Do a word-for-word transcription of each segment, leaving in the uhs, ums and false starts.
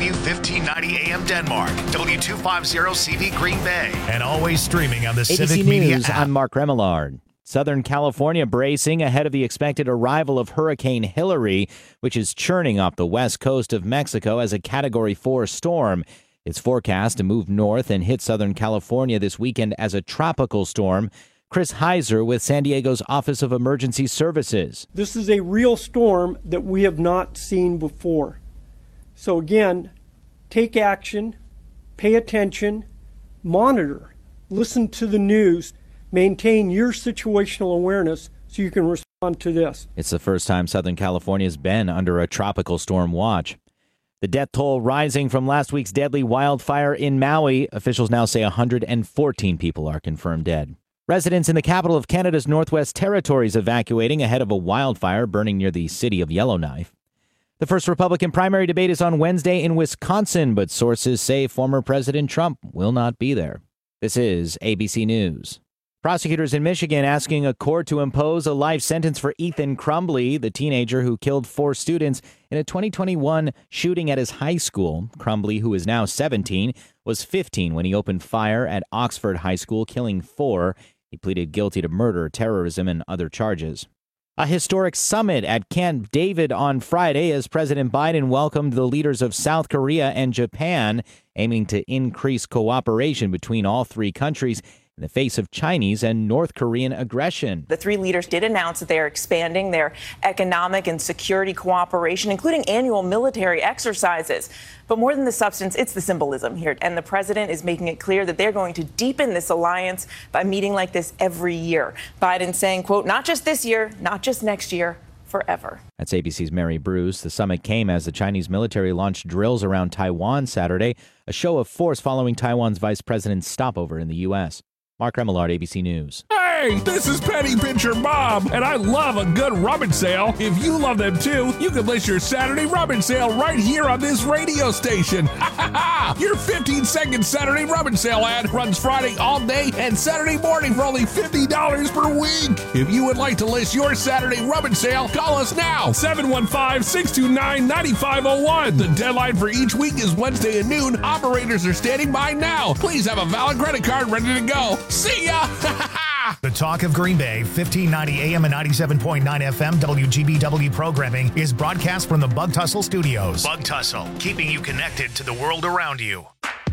W fifteen ninety A M Denmark, W two fifty C V Green Bay, and always streaming on the A B C Civic Media News, app. I'm Mark Remillard. Southern California bracing ahead of the expected arrival of Hurricane Hilary, which is churning off the west coast of Mexico as a Category four storm. It's forecast to move north and hit Southern California this weekend as a tropical storm. Chris Heiser with San Diego's Office of Emergency Services. This is a real storm that we have not seen before. So again, take action, pay attention, monitor, listen to the news, maintain your situational awareness so you can respond to this. It's the first time Southern California has been under a tropical storm watch. The death toll rising from last week's deadly wildfire in Maui. Officials now say one hundred fourteen people are confirmed dead. Residents in the capital of Canada's Northwest Territories evacuating ahead of a wildfire burning near the city of Yellowknife. The first Republican primary debate is on Wednesday in Wisconsin, but sources say former President Trump will not be there. This is A B C News. Prosecutors in Michigan asking a court to impose a life sentence for Ethan Crumbley, the teenager who killed four students in a twenty twenty-one shooting at his high school. Crumbley, who is now seventeen, was fifteen when he opened fire at Oxford High School, killing four. He pleaded guilty to murder, terrorism, and other charges. A historic summit at Camp David on Friday as President Biden welcomed the leaders of South Korea and Japan, aiming to increase cooperation between all three countries in the face of Chinese and North Korean aggression. The three leaders did announce that they are expanding their economic and security cooperation, including annual military exercises. But more than the substance, it's the symbolism here. And the president is making it clear that they're going to deepen this alliance by meeting like this every year. Biden saying, quote, not just this year, not just next year, forever. That's A B C's Mary Bruce. The summit came as the Chinese military launched drills around Taiwan Saturday, a show of force following Taiwan's vice president's stopover in the U S. Mark Remillard, A B C News. Hey, this is Penny Pincher Bob, and I love a good rummage sale. If you love them too, you can list your Saturday rummage sale right here on this radio station. Ha ha ha! Your fifteen second Saturday rummage sale ad runs Friday all day and Saturday morning for only fifty dollars per week. If you would like to list your Saturday rummage sale, call us now, seven one five, six two nine, nine five zero one. The deadline for each week is Wednesday at noon. Operators are standing by now. Please have a valid credit card ready to go. See ya! The Talk of Green Bay, fifteen ninety A M and ninety-seven point nine F M W G B W programming is broadcast from the Bug Tussle Studios. Bug Tussle, keeping you connected to the world around you.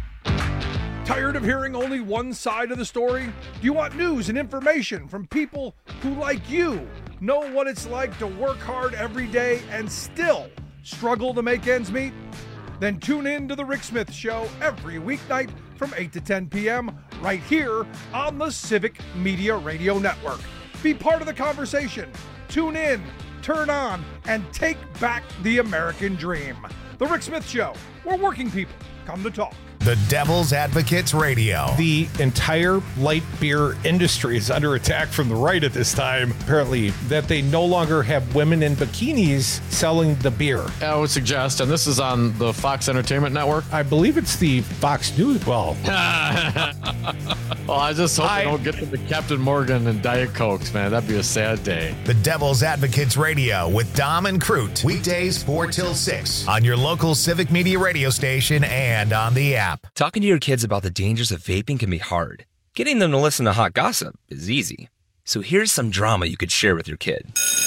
Tired of hearing only one side of the story? Do you want news and information from people who, like you, know what it's like to work hard every day and still struggle to make ends meet? Then tune in to The Rick Smith Show every weeknight from eight to ten p.m. right here on the Civic Media Radio Network. Be part of the conversation. Tune in, turn on, and take back the American dream. The Rick Smith Show, where working people come to talk. The Devil's Advocates Radio. The entire light beer industry is under attack from the right at this time. Apparently, that they no longer have women in bikinis selling the beer. I would suggest, and this is on the Fox Entertainment Network. I believe it's the Fox News. Well, well, I just hope I, they don't get to the Captain Morgan and Diet Cokes, man. That'd be a sad day. The Devil's Advocates Radio with Dom and Crute. Weekdays four till six on your local Civic Media radio station and on the app. Talking to your kids about the dangers of vaping can be hard. Getting them to listen to hot gossip is easy. So here's some drama you could share with your kid.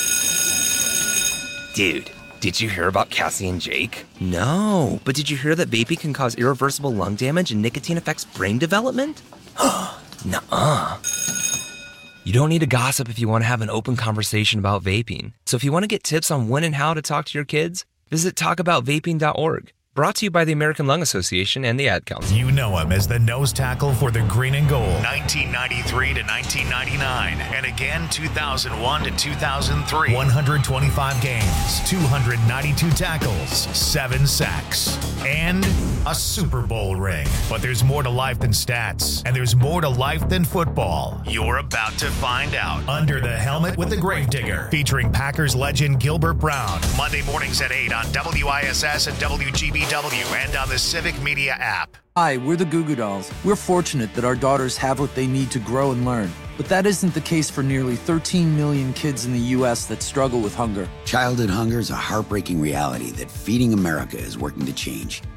Dude, did you hear about Cassie and Jake? No, but did you hear that vaping can cause irreversible lung damage and nicotine affects brain development? Nuh-uh. You don't need to gossip if you want to have an open conversation about vaping. So if you want to get tips on when and how to talk to your kids, visit talk about vaping dot org. Brought to you by the American Lung Association and the Ad Council. You know him as the nose tackle for the Green and Gold, nineteen ninety-three to nineteen ninety-nine, and again two thousand one to two thousand three. one hundred twenty-five games, two hundred ninety-two tackles, seven sacks, and a Super Bowl ring. But there's more to life than stats, and there's more to life than football. You're about to find out. Under the Helmet with the Gravedigger, featuring Packers legend Gilbert Brown. Monday mornings at eight on W I S S and W G B W and on the Civic Media app. Hi, we're the Goo Goo Dolls. We're fortunate that our daughters have what they need to grow and learn. But that isn't the case for nearly thirteen million kids in the U S that struggle with hunger. Childhood hunger is a heartbreaking reality that Feeding America is working to change.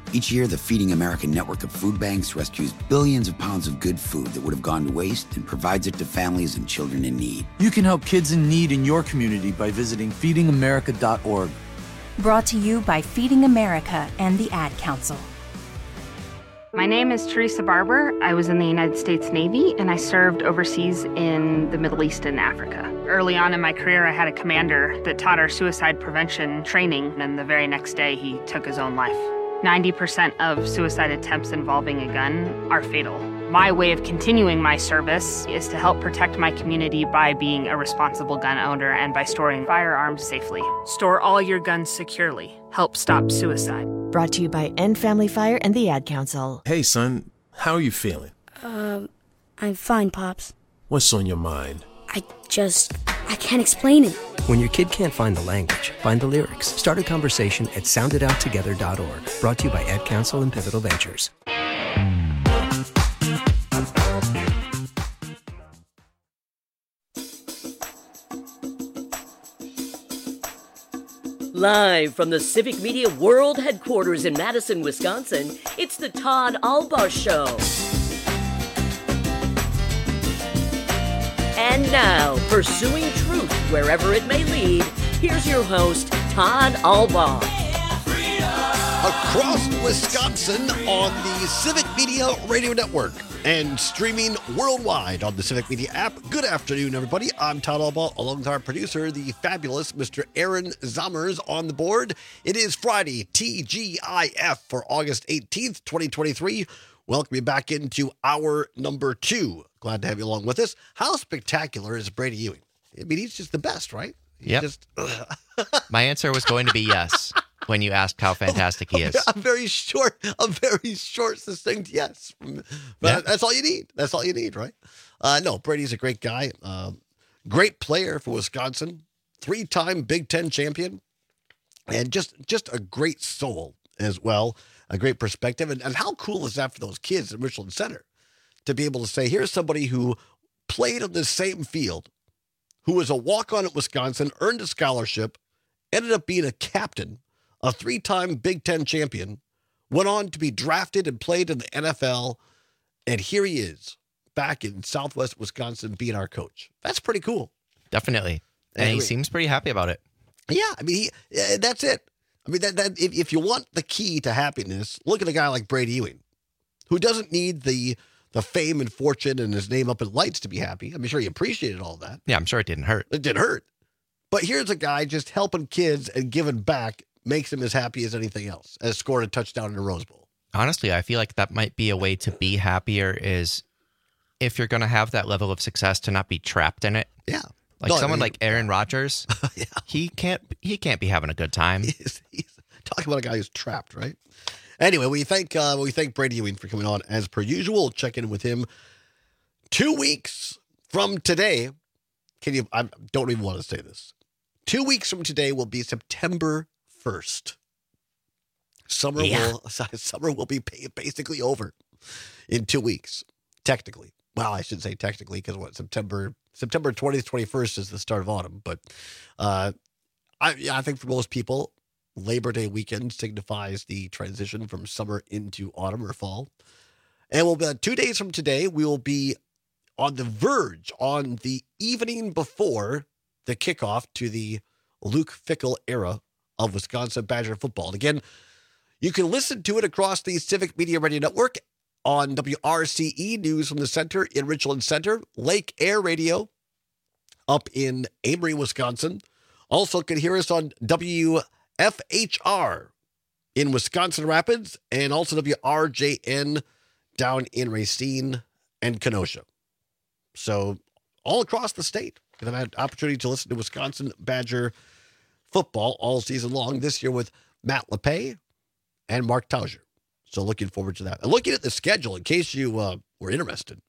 Each year, the Feeding America network of food banks rescues billions of pounds of good food that would have gone to waste and provides it to families and children in need. You can help kids in need in your community by visiting feeding america dot org. Brought to you by Feeding America and the Ad Council. My name is Teresa Barber. I was in the United States Navy, and I served overseas in the Middle East and Africa. Early on in my career, I had a commander that taught our suicide prevention training, and the very next day, he took his own life. ninety percent of suicide attempts involving a gun are fatal. My way of continuing my service is to help protect my community by being a responsible gun owner and by storing firearms safely. Store all your guns securely. Help stop suicide. Brought to you by End Family Fire and the Ad Council. Hey, son, how are you feeling? Um, I'm fine, Pops. What's on your mind? I just, I can't explain it. When your kid can't find the language, find the lyrics. Start a conversation at sound it out together dot org. Brought to you by Ad Council and Pivotal Ventures. Live from the Civic Media World Headquarters in Madison, Wisconsin, it's the Todd Albaugh Show. And now, pursuing truth wherever it may lead, here's your host, Todd Albaugh. Across Wisconsin on the Civic Media Radio Network and streaming worldwide on the Civic Media app. Good afternoon, everybody. I'm Todd Albaugh, along with our producer, the fabulous Mister Aaron Zommers on the board. It is Friday, T G I F, for August eighteenth, twenty twenty-three. Welcome you back into hour number two. Glad to have you along with us. How spectacular is Brady Ewing? I mean, he's just the best, right? He's yep. Just, My answer was going to be yes when you asked how fantastic he is. A very short, a very short, succinct yes. But yeah. That's all you need. That's all you need, right? Uh, no, Brady's a great guy. Uh, great player for Wisconsin. Three-time Big Ten champion. And just, just a great soul as well. A great perspective. And, and how cool is that for those kids at Richland Center to be able to say, here's somebody who played on the same field, who was a walk-on at Wisconsin, earned a scholarship, ended up being a captain, a three-time Big Ten champion, went on to be drafted and played in the N F L, and here he is back in Southwest Wisconsin being our coach. That's pretty cool. Definitely. And anyway, he seems pretty happy about it. Yeah, I mean, he, uh, that's it. I mean, that, that if, if you want the key to happiness, look at a guy like Brady Ewing, who doesn't need the the fame and fortune and his name up in lights to be happy. I'm sure he appreciated all that. Yeah, I'm sure it didn't hurt. It didn't hurt. But here's a guy just helping kids and giving back makes him as happy as anything else, as scored a touchdown in the Rose Bowl. Honestly, I feel like that might be a way to be happier is if you're going to have that level of success to not be trapped in it. Yeah. Like no, someone I mean, like Aaron Rodgers, yeah. he can't he can't be having a good time. He's, he's talking about a guy who's trapped, right? Anyway, we thank uh, we thank Brady Ewing for coming on as per usual. Check in with him two weeks from today. Can you? I don't even want to say this. Two weeks from today will be September first. Summer yeah. will summer will be basically over in two weeks. Technically, well, I should say technically because what September September twentieth, twenty-first is the start of autumn. But uh, I I think for most people, Labor Day weekend signifies the transition from summer into autumn or fall. And we'll be uh, two days from today, we will be on the verge, on the evening before the kickoff to the Luke Fickell era of Wisconsin Badger football. And again, you can listen to it across the Civic Media Radio Network on W R C E News from the Center in Richland Center, Lake Air Radio up in Amory, Wisconsin. Also can hear us on W F H R in Wisconsin Rapids and also W R J N down in Racine and Kenosha. So all across the state, I've had an opportunity to listen to Wisconsin Badger football all season long this year with Matt LePay and Mark Tauger. So looking forward to that. And looking at the schedule, in case you uh, were interested,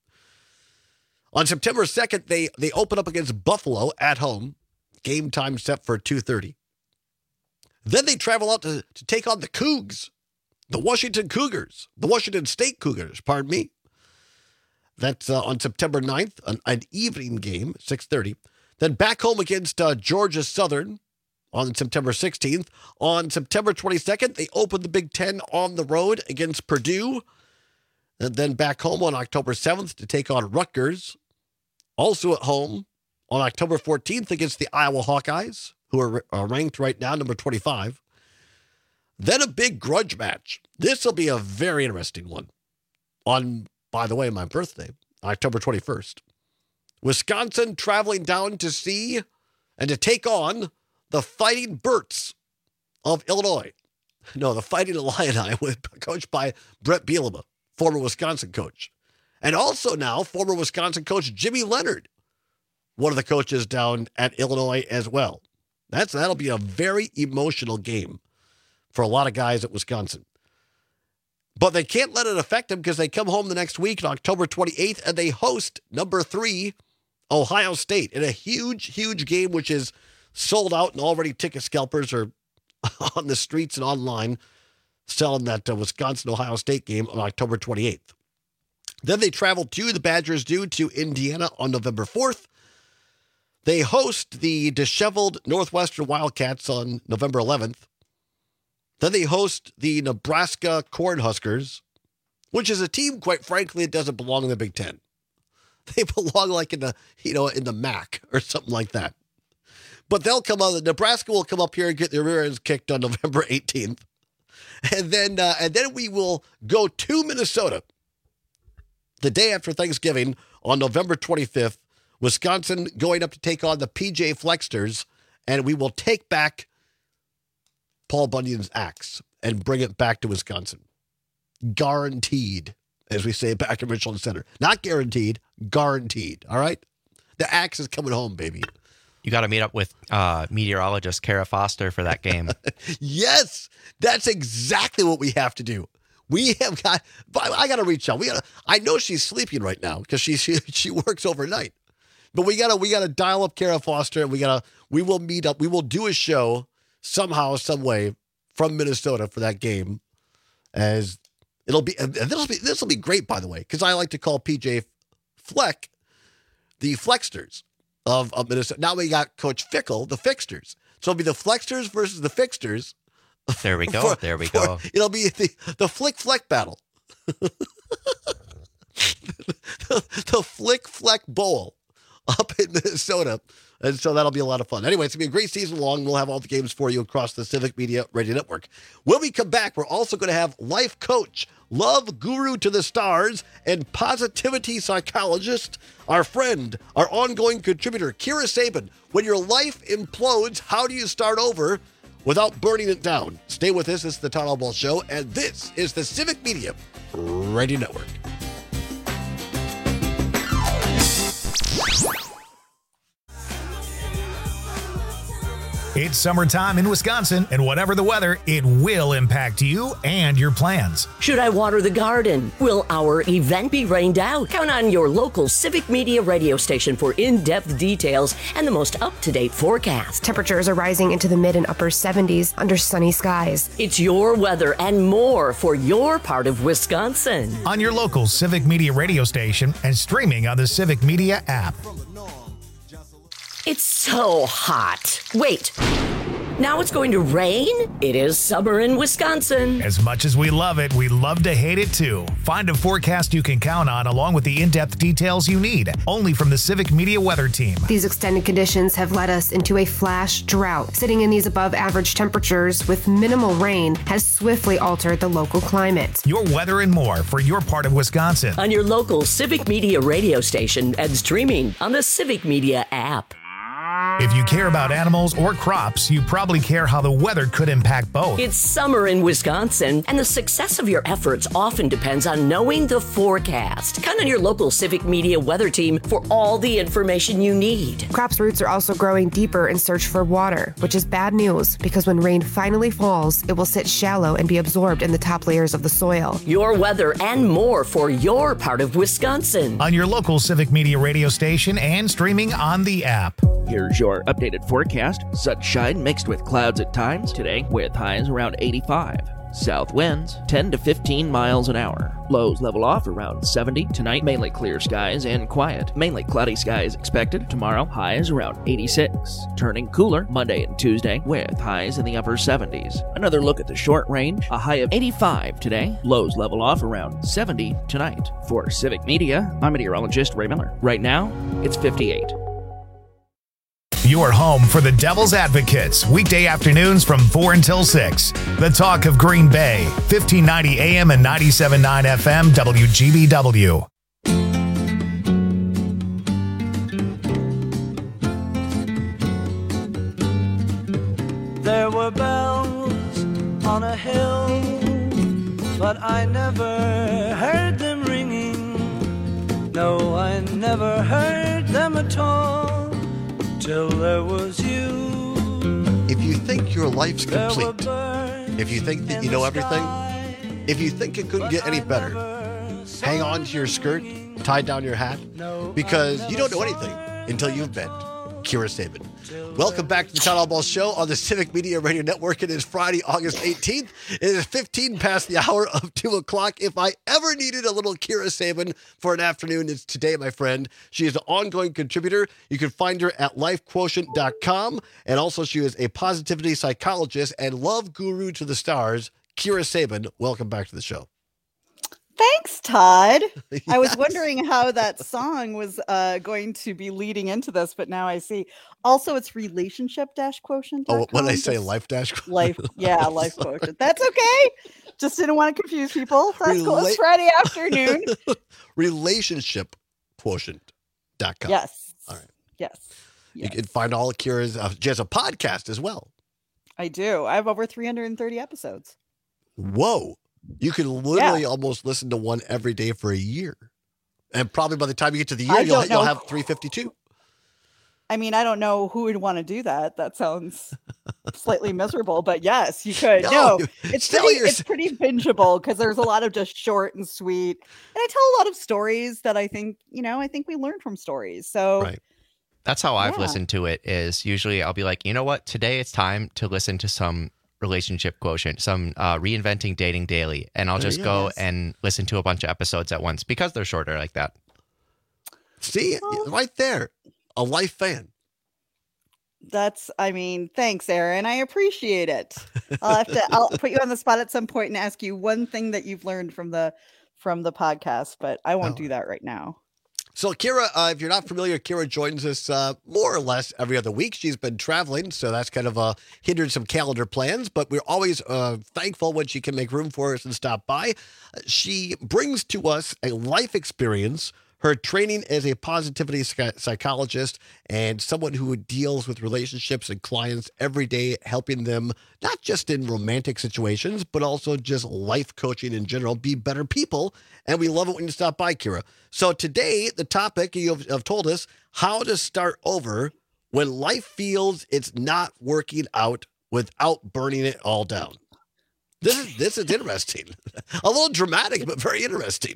on September second, they, they open up against Buffalo at home. Game time set for two thirty. Then they travel out to, to take on the Cougs, the Washington Cougars, the Washington State Cougars, pardon me. That's uh, on September ninth, an, an evening game, six thirty. Then back home against uh, Georgia Southern on September sixteenth. On September twenty-second, they opened the Big Ten on the road against Purdue. And then back home on October seventh to take on Rutgers. Also at home on October fourteenth against the Iowa Hawkeyes, who are, are ranked right now number twenty-five. Then a big grudge match. This will be a very interesting one. On, by the way, my birthday, October twenty-first. Wisconsin traveling down to see and to take on the Fighting Berts of Illinois. No, the Fighting Illini, coached by Brett Bielema, former Wisconsin coach. And also now former Wisconsin coach Jimmy Leonard, one of the coaches down at Illinois as well. That's That'll be a very emotional game for a lot of guys at Wisconsin. But they can't let it affect them because they come home the next week on October twenty-eighth and they host number three, Ohio State, in a huge, huge game, which is sold out and already ticket scalpers are on the streets and online selling that uh, Wisconsin-Ohio State game on October twenty-eighth. Then they travel to, the Badgers do, to Indiana on November fourth. They host the disheveled Northwestern Wildcats on November eleventh. Then they host the Nebraska Cornhuskers, which is a team, quite frankly, that doesn't belong in the Big Ten. They belong like in the, you know, in the M A C or something like that. But they'll come out, Nebraska will come up here and get their rear ends kicked on November eighteenth. And then, uh, and then we will go to Minnesota the day after Thanksgiving on November twenty-fifth. Wisconsin going up to take on the P J Flexters, and we will take back Paul Bunyan's axe and bring it back to Wisconsin. Guaranteed, as we say back in Richland Center. Not guaranteed, guaranteed, all right? The axe is coming home, baby. You got to meet up with uh, meteorologist Kara Foster for that game. Yes, that's exactly what we have to do. We have got, I got to reach out. We got. I know she's sleeping right now because she, she she works overnight. But we gotta we gotta dial up Kara Foster, and we gotta we will meet up. We will do a show somehow, some way from Minnesota for that game. As it'll be, this will be this will be great, by the way, because I like to call P J Fleck the Flexters of, of Minnesota. Now we got Coach Fickle, the Fixters. So it'll be the Flexters versus the Fixters. There we go. For, there we go. For, it'll be the the Flick Fleck battle. the, the Flick Fleck Bowl up in Minnesota. And so that'll be a lot of fun. Anyway, it's going to be a great season long. We'll have all the games for you across the Civic Media Radio Network. When we come back, we're also going to have life coach, love guru to the stars, and positivity psychologist, our friend, our ongoing contributor, Kira Sabin. When your life implodes, how do you start over without burning it down? Stay with us. This is the Todd Albaugh Show, and this is the Civic Media Radio Network. It's summertime in Wisconsin, and whatever the weather, it will impact you and your plans. Should I water the garden? Will our event be rained out? Count on your local Civic Media radio station for in-depth details and the most up-to-date forecast. Temperatures are rising into the mid and upper seventies under sunny skies. It's your weather and more for your part of Wisconsin. On your local Civic Media radio station and streaming on the Civic Media app. It's so hot. Wait, now it's going to rain? It is summer in Wisconsin. As much as we love it, we love to hate it too. Find a forecast you can count on along with the in-depth details you need, only from the Civic Media Weather Team. These extended conditions have led us into a flash drought. Sitting in these above average temperatures with minimal rain has swiftly altered the local climate. Your weather and more for your part of Wisconsin. On your local Civic Media radio station and streaming on the Civic Media app. If you care about animals or crops, you probably care how the weather could impact both. It's summer in Wisconsin, and the success of your efforts often depends on knowing the forecast. Count on your local Civic Media weather team for all the information you need. Crops' roots are also growing deeper in search for water, which is bad news because when rain finally falls, it will sit shallow and be absorbed in the top layers of the soil. Your weather and more for your part of Wisconsin. On your local Civic Media radio station and streaming on the app. Here's your updated forecast. Sunshine mixed with clouds at times today with highs around eighty-five. South winds ten to fifteen miles an hour. Lows level off around seventy. Tonight, mainly clear skies and quiet. Mainly cloudy skies expected. Tomorrow, highs around eighty-six. Turning cooler Monday and Tuesday with highs in the upper seventies. Another look at the short range. A high of eighty-five today. Lows level off around seventy tonight. For Civic Media, I'm meteorologist Ray Miller. Right now, it's fifty-eight. Your home for the Devil's Advocates, weekday afternoons from four until six. The talk of Green Bay, fifteen ninety A M and ninety-seven point nine F M, W G B W. There were bells on a hill, but I never heard them ringing. No, I never heard them at all. Till there was you. If you think your life's complete, if you think that you know everything, if you think it couldn't get any better, hang on to your skirt, tie down your hat, because you don't know anything until you've been Kira Sabin. Welcome back to the Town Hall Ball Show on the Civic Media Radio Network. It is Friday, August eighteenth. It is fifteen past the hour of two o'clock. If I ever needed a little Kira Sabin for an afternoon, it's today, my friend. She is an ongoing contributor. You can find her at life quotient dot com. And also, she is a positivity psychologist and love guru to the stars. Kira Sabin, welcome back to the show. Thanks, Todd. Yes. I was wondering how that song was uh, going to be leading into this, but now I see. Also, it's relationship dash quotient. Oh, when I say life dash quotient? Life, yeah, life quotient. That's okay. Just didn't want to confuse people. That's cool. It's Friday afternoon. relationship quotient dot com. Yes. All right. Yes. You yes. can find all of Kira's, uh, she has a podcast as well. I do. I have over three hundred thirty episodes. Whoa. You can literally Yeah. almost listen to one every day for a year. And probably by the time you get to the I year, you'll, don't you'll know. have three fifty-two. I mean, I don't know who would want to do that. That sounds slightly miserable, but yes, you could. No, No, you- it's still pretty, you're- it's pretty bingeable because there's a lot of just short and sweet. And I tell a lot of stories that I think, you know, I think we learn from stories. So right. That's how I've Yeah. listened to it. Is usually I'll be like, you know what, today it's time to listen to some relationship quotient, some uh, reinventing dating daily, and I'll There just you go go. and listen to a bunch of episodes at once because they're shorter like that. See, right there, a life fan. that's, I mean, thanks, Aaron. I appreciate it. I'll have to, I'll put you on the spot at some point and ask you one thing that you've learned from the, from the podcast, but I won't Oh. do that right now. So, Kira, uh, if you're not familiar, Kira joins us uh, more or less every other week. She's been traveling, so that's kind of uh, hindered some calendar plans, but we're always uh, thankful when she can make room for us and stop by. Uh, She brings to us a life experience, her training as a positivity psych- psychologist and someone who deals with relationships and clients every day, helping them not just in romantic situations, but also just life coaching in general, be better people. And we love it when you stop by, Kira. So today, the topic you have, have told us how to start over when life feels it's not working out without burning it all down. This is this is interesting. A little dramatic, but very interesting.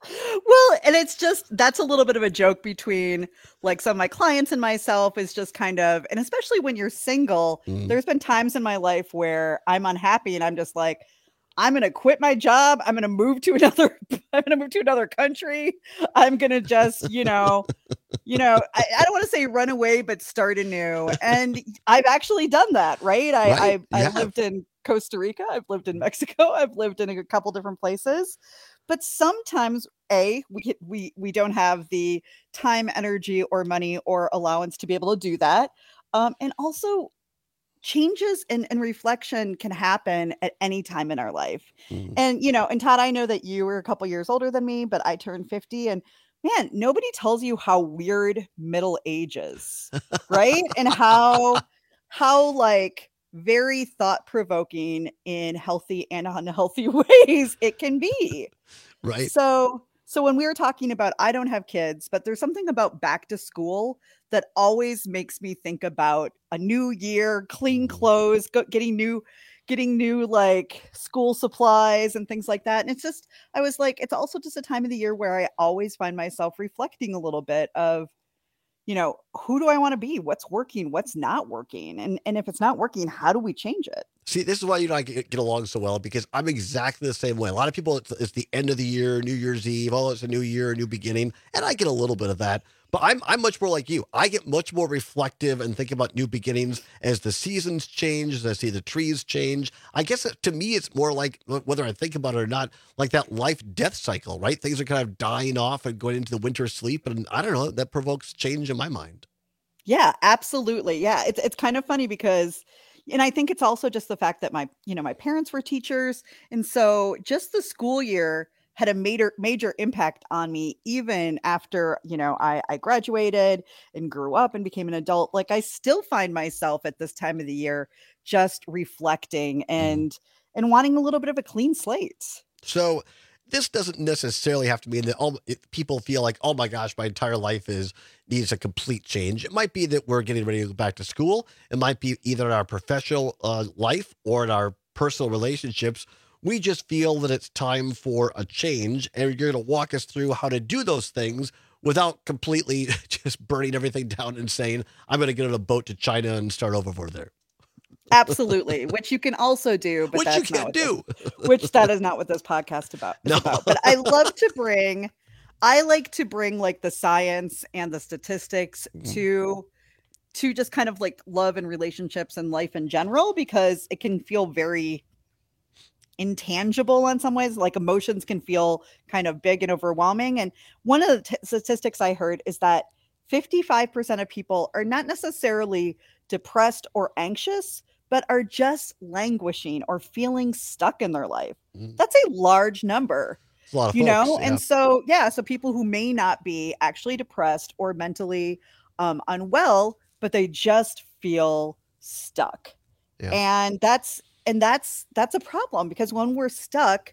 Well, and it's just, that's a little bit of a joke between like some of my clients and myself is just kind of, and especially when you're single, Mm. there's been times in my life where I'm unhappy and I'm just like, I'm going to quit my job. I'm going to move to another, I'm going to move to another country. I'm going to just, you know, you know, I, I don't want to say run away, but start anew. And I've actually done that, right? I, Right, I, you I have. lived in Costa Rica. I've lived in Mexico. I've lived in a couple different places. But sometimes, A, we we we don't have the time, energy, or money or allowance to be able to do that. Um, and also, changes and, and reflection can happen at any time in our life. Mm. And, you know, and Todd, I know that you were a couple years older than me, but I turned fifty. And man, nobody tells you how weird middle age is, right? And how, how like, very thought-provoking in healthy and unhealthy ways it can be. Right. So so when we were talking about, I don't have kids, but there's something about back to school that always makes me think about a new year, clean clothes, go, getting new getting new like school supplies and things like that. And it's just, I was like, it's also just a time of the year where I always find myself reflecting a little bit of, you know, who do I want to be? What's working? What's not working? And and if it's not working, how do we change it? See, this is why you and I get, get along so well, because I'm exactly the same way. A lot of people, it's, it's the end of the year, New Year's Eve. Oh, it's a new year, a new beginning. And I get a little bit of that. But I'm I'm much more like you. I get much more reflective and think about new beginnings as the seasons change, as I see the trees change. I guess it, to me, it's more like, whether I think about it or not, like that life-death cycle, right? Things are kind of dying off and going into the winter sleep. And I don't know, that provokes change in my mind. Yeah, absolutely. Yeah, it's it's kind of funny because, and I think it's also just the fact that my, you know, my parents were teachers. And so just the school year had a major, major impact on me, even after, you know, I, I graduated and grew up and became an adult. Like, I still find myself at this time of the year just reflecting and, mm. and wanting a little bit of a clean slate. So this doesn't necessarily have to mean that all it, people feel like, oh my gosh, my entire life is needs a complete change. It might be that we're getting ready to go back to school. It might be either in our professional uh, life or in our personal relationships. We just feel that it's time for a change, and you're going to walk us through how to do those things without completely just burning everything down and saying, I'm going to get on a boat to China and start over over there. Absolutely, which you can also do, but which that's you can not do. This, which that is not what this podcast about is no. about. But I love to bring, I like to bring like the science and the statistics mm. to, to just kind of like love and relationships and life in general, because it can feel very intangible in some ways. Like, emotions can feel kind of big and overwhelming. And one of the t- statistics I heard is that fifty-five percent of people are not necessarily depressed or anxious, but are just languishing or feeling stuck in their life. Mm. That's a large number, a lot of you folks, know? yeah. And so, yeah, so people who may not be actually depressed or mentally um, unwell, but they just feel stuck. Yeah. And that's, And that's that's a problem, because when we're stuck,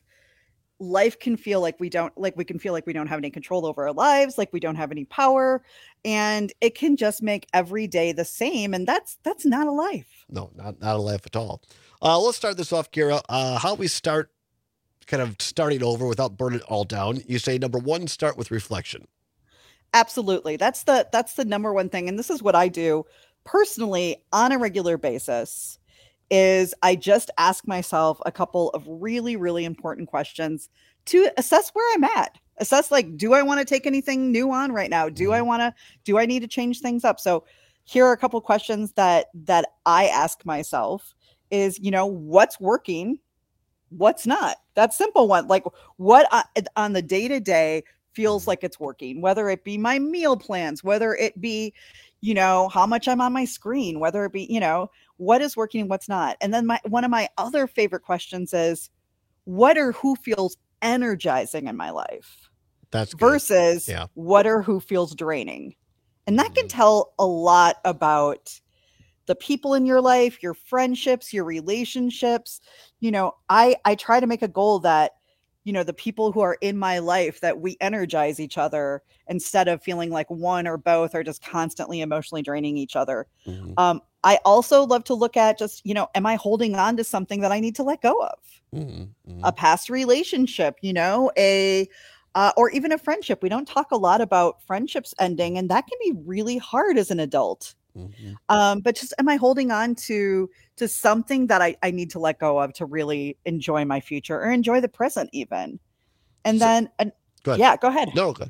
life can feel like we don't like we can feel like we don't have any control over our lives, like we don't have any power, and it can just make every day the same. And that's that's not a life. No, not not a life at all. Uh, let's start this off, Kira. Uh, how we start kind of starting over without burning it all down. You say number one, start with reflection. Absolutely. That's the that's the number one thing. And this is what I do personally on a regular basis. Is I just ask myself a couple of really, really important questions to assess where I'm at. Assess, like, do I want to take anything new on right now? Do I want to, do I need to change things up? So here are a couple questions that, that I ask myself is, you know, what's working? What's not? That simple one. Like, what I, on the day to day feels like it's working, whether it be my meal plans, whether it be, you know, how much I'm on my screen, whether it be, you know, what is working and what's not. And then my, one of my other favorite questions is, what or who feels energizing in my life? That's good. Versus yeah. what or who feels draining. And that can tell a lot about the people in your life, your friendships, your relationships. You know, I, I try to make a goal that, you know, the people who are in my life, that we energize each other instead of feeling like one or both are just constantly emotionally draining each other. Mm-hmm. Um, I also love to look at just, you know, am I holding on to something that I need to let go of? Mm-hmm. A past relationship, you know, a, uh, or even a friendship. We don't talk a lot about friendships ending, and that can be really hard as an adult. Mm-hmm. Um, but just, am I holding on to, to something that I, I need to let go of to really enjoy my future or enjoy the present even? And so, then, uh, go ahead. yeah, go ahead. No, okay.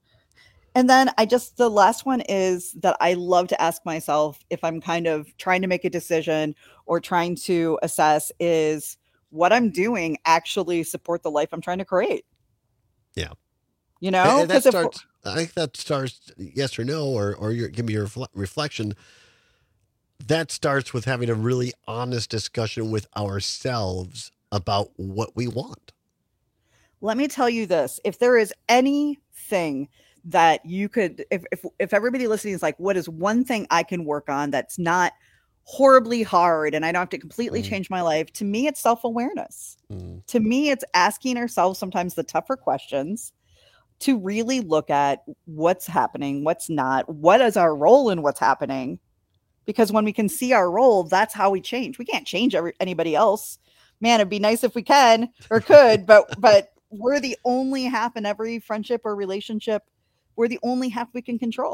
And then I just, the last one is that I love to ask myself if I'm kind of trying to make a decision or trying to assess, is what I'm doing actually support the life I'm trying to create? Yeah. You know, and, and that starts, I think that starts yes or no, or, or your, give me your refle- reflection. That starts with having a really honest discussion with ourselves about what we want. Let me tell you this. If there is anything that you could, if, if, if everybody listening is like, what is one thing I can work on that's not horribly hard and I don't have to completely mm. change my life? To me, it's self-awareness. Mm. To me, it's asking ourselves sometimes the tougher questions to really look at what's happening, what's not, what is our role in what's happening? Because when we can see our role, that's how we change. We can't change every, anybody else. Man, it'd be nice if we can or could, but but we're the only half in every friendship or relationship. We're the only half we can control.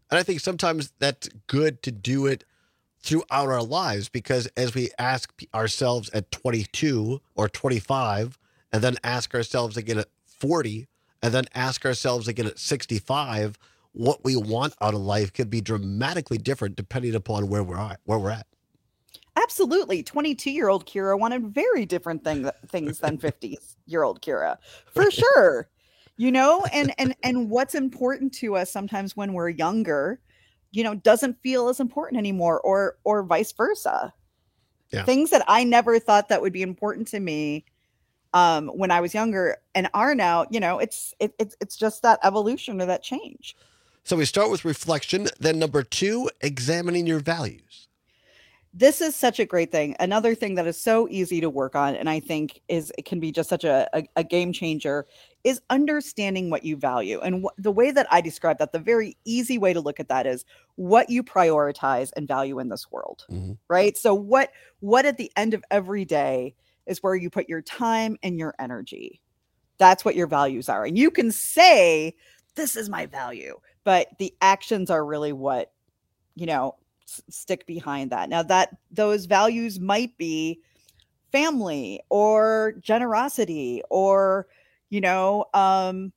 And I think sometimes that's good to do it throughout our lives, because as we ask ourselves at twenty-two or twenty-five, and then ask ourselves again at forty, and then ask ourselves again at sixty-five, what we want out of life could be dramatically different depending upon where we're at. Where we're at. Absolutely. twenty-two-year-old Kira wanted very different thing, things than fifty-year-old Kira, for sure. You know, and, and, and what's important to us sometimes when we're younger, you know, doesn't feel as important anymore, or, or vice versa. Yeah. Things that I never thought that would be important to me um, when I was younger and are now, you know, it's, it, it's, it's just that evolution or that change. So we start with reflection. Then number two, examining your values. This is such a great thing. Another thing that is so easy to work on, and I think is it can be just such a, a, a game changer, is understanding what you value. And wh- the way that I describe that, the very easy way to look at that is what you prioritize and value in this world, mm-hmm. right? So what what at the end of every day is where you put your time and your energy. That's what your values are. And you can say, this is my value, but the actions are really what, you know, stick behind that. Now that those values might be family or generosity or, you know, um,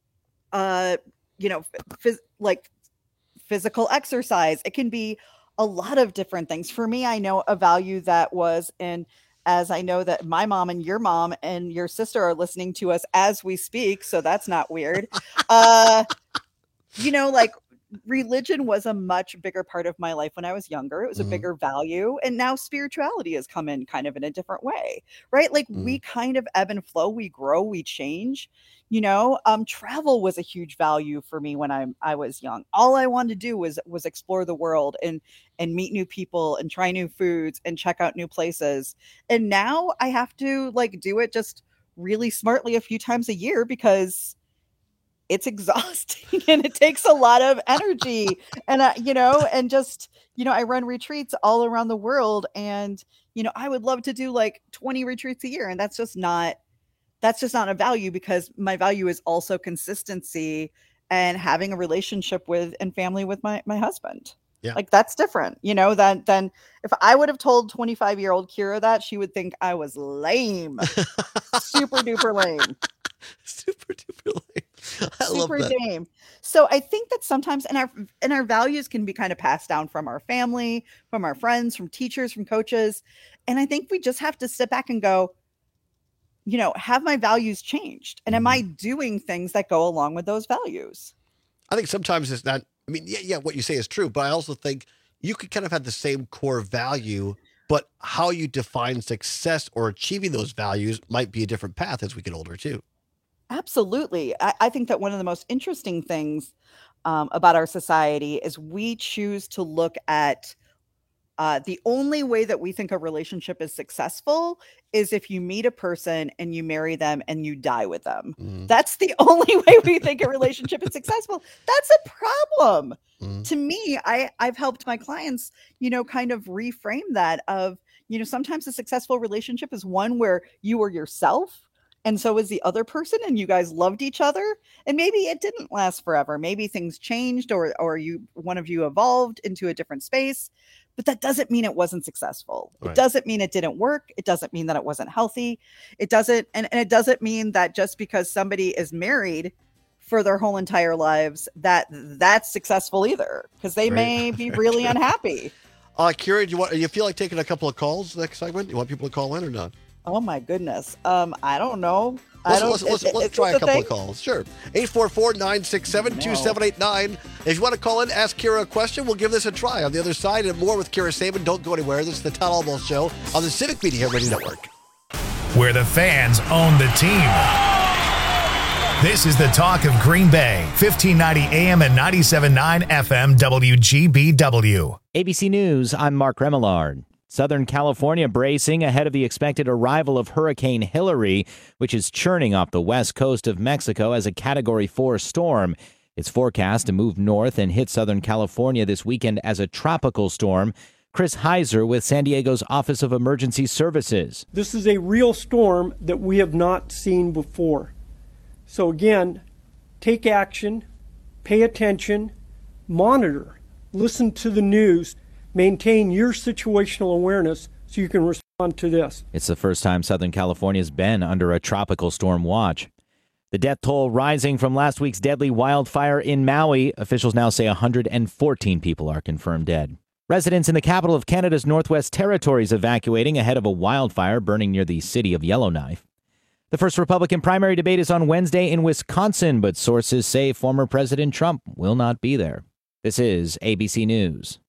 uh, you know, phys- like physical exercise. It can be a lot of different things. For me, I know a value that was, and as I know that my mom and your mom and your sister are listening to us as we speak, so that's not weird. Uh, you know, like, religion was a much bigger part of my life when I was younger. It was mm-hmm. a bigger value. And now spirituality has come in kind of in a different way, right? Like mm-hmm. we kind of ebb and flow, we grow, we change, you know, um, travel was a huge value for me when I I was young. All I wanted to do was, was explore the world and, and meet new people and try new foods and check out new places. And now I have to like do it just really smartly a few times a year because it's exhausting and it takes a lot of energy and, uh, you know, and just, you know, I run retreats all around the world and, you know, I would love to do like twenty retreats a year. And that's just not, that's just not a value because my value is also consistency and having a relationship with and family with my, my husband. Yeah. Like that's different, you know, than, than if I would have told twenty-five year old Kira that, she would think I was lame, super duper lame. Super duper lame. I Super love that. game. So I think that sometimes and our and our values can be kind of passed down from our family, from our friends, from teachers, from coaches. And I think we just have to step back and go, you know, have my values changed? And am I doing things that go along with those values? I think sometimes it's not, I mean, yeah, yeah, what you say is true, but I also think you could kind of have the same core value, but how you define success or achieving those values might be a different path as we get older too. Absolutely. I, I think that one of the most interesting things um, about our society is we choose to look at uh, the only way that we think a relationship is successful is if you meet a person and you marry them and you die with them. Mm-hmm. That's the only way we think a relationship is successful. That's a problem. Mm-hmm. To me, I, I've helped my clients, you know, kind of reframe that of, you know, sometimes a successful relationship is one where you are yourself. And so is the other person and you guys loved each other and maybe it didn't last forever. Maybe things changed or, or you, one of you evolved into a different space, but that doesn't mean it wasn't successful. Right. It doesn't mean it didn't work. It doesn't mean that it wasn't healthy. It doesn't, and, and it doesn't mean that just because somebody is married for their whole entire lives, that that's successful either. Because they right. may be really unhappy. Uh, Kira, do you want, you feel like taking a couple of calls next segment? You want people to call in or not? Oh my goodness. Um, I don't know. Let's, I don't, let's, let's, it, let's it, try a couple thing? of calls. Sure. eight four four, nine six seven, two seven eight nine. If you want to call in, ask Kira a question, we'll give this a try. On the other side and more with Kira Saban. Don't go anywhere. This is the Todd Almost Show on the Civic Media Radio Network. Where the fans own the team. This is the talk of Green Bay, fifteen ninety A M and ninety-seven point nine F M W G B W. A B C News, I'm Mark Remillard. Southern California bracing ahead of the expected arrival of Hurricane Hilary, which is churning off the west coast of Mexico as a Category four storm. It's forecast to move north and hit Southern California this weekend as a tropical storm. Chris Heiser with San Diego's Office of Emergency Services. This is a real storm that we have not seen before. So again, take action, pay attention, monitor, listen to the news, maintain your situational awareness so you can respond to this. It's the first time Southern California's been under a tropical storm watch. The death toll rising from last week's deadly wildfire in Maui. Officials now say one hundred fourteen people are confirmed dead. Residents in the capital of Canada's Northwest Territories evacuating ahead of a wildfire burning near the city of Yellowknife. The first Republican primary debate is on Wednesday in Wisconsin, but sources say former President Trump will not be there. This is A B C News.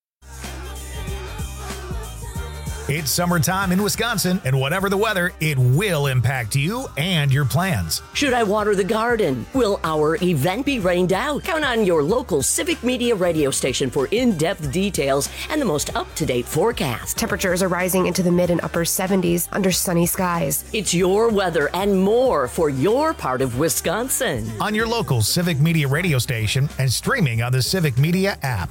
It's summertime in Wisconsin, and whatever the weather, it will impact you and your plans. Should I water the garden? Will our event be rained out? Count on your local Civic Media radio station for in-depth details and the most up-to-date forecast. Temperatures are rising into the mid and upper seventies under sunny skies. It's your weather and more for your part of Wisconsin. On your local Civic Media radio station and streaming on the Civic Media app.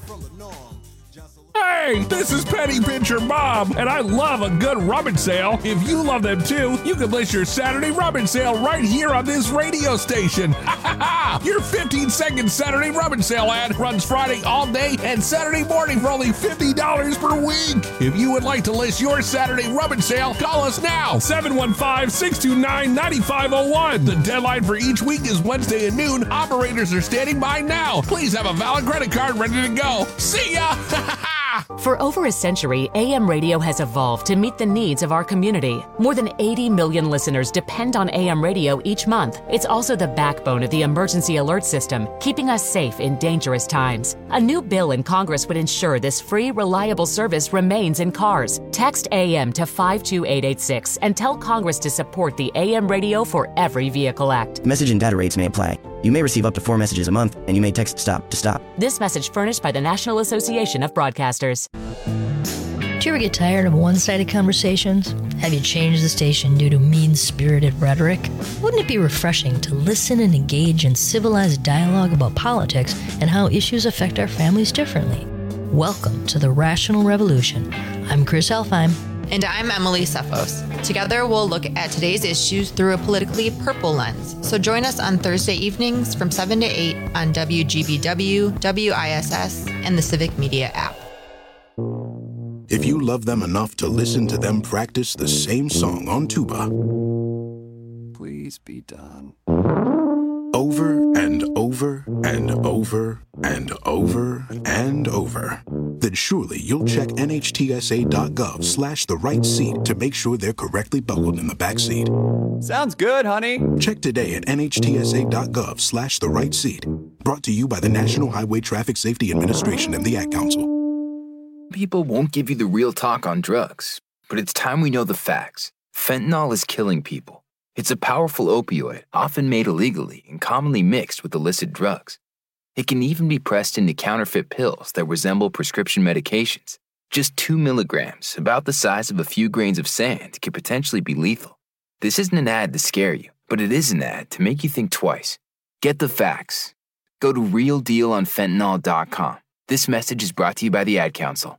Hey, this is Petty Pitcher Bob, and I love a good rummage sale. If you love them too, you can list your Saturday rummage sale right here on this radio station. Ha ha ha! Your fifteen second Saturday rummage sale ad runs Friday all day and Saturday morning for only fifty dollars per week. If you would like to list your Saturday rummage sale, call us now, seven one five, six two nine, nine five zero one. The deadline for each week is Wednesday at noon. Operators are standing by now. Please have a valid credit card ready to go. See ya! Ha ha ha! For over a century, A M radio has evolved to meet the needs of our community. More than eighty million listeners depend on A M radio each month. It's also the backbone of the emergency alert system, keeping us safe in dangerous times. A new bill in Congress would ensure this free, reliable service remains in cars. Text A M to five two eight eight six and tell Congress to support the A M Radio for Every Vehicle Act. Message and data rates may apply. You may receive up to four messages a month, and you may text STOP to stop. This message furnished by the National Association of Broadcasters. Do you ever get tired of one-sided conversations? Have you changed the station due to mean-spirited rhetoric? Wouldn't it be refreshing to listen and engage in civilized dialogue about politics and how issues affect our families differently? Welcome to the Rational Revolution. I'm Chris Elfheim. And I'm Emily Cephos. Together, we'll look at today's issues through a politically purple lens. So join us on Thursday evenings from seven to eight on W G B W, W I S S, and the Civic Media app. If you love them enough to listen to them practice the same song on tuba, please be done. Over and over and over and over and over, then surely you'll check N H T S A dot gov slash the right seat to make sure they're correctly buckled in the back seat. Sounds good, honey. Check today at N H T S A dot gov slash the right seat. Brought to you by the National Highway Traffic Safety Administration and the Ad Council. People won't give you the real talk on drugs, but it's time we know the facts. Fentanyl is killing people. It's a powerful opioid, often made illegally and commonly mixed with illicit drugs. It can even be pressed into counterfeit pills that resemble prescription medications. Just two milligrams, about the size of a few grains of sand, could potentially be lethal. This isn't an ad to scare you, but it is an ad to make you think twice. Get the facts. Go to real deal on fentanyl dot com. This message is brought to you by the Ad Council.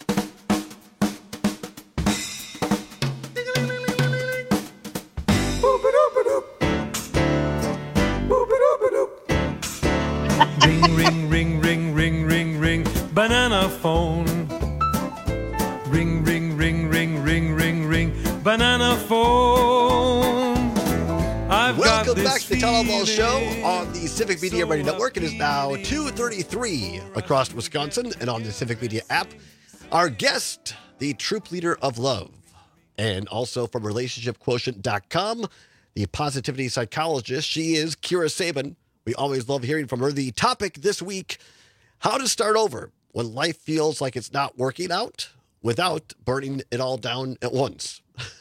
Ring, ring, ring, ring, ring, ring, ring, banana phone. Ring, ring, ring, ring, ring, ring, ring, banana phone. I've Welcome back to the Telephone Show on the Civic Media Radio Network. It is now two thirty-three across Wisconsin and on the Civic Media app. Our guest, the troop leader of love, and also from relationship quotient dot com, the positivity psychologist. She is Kira Sabin. We always love hearing from her. The topic this week, how to start over when life feels like it's not working out without burning it all down at once.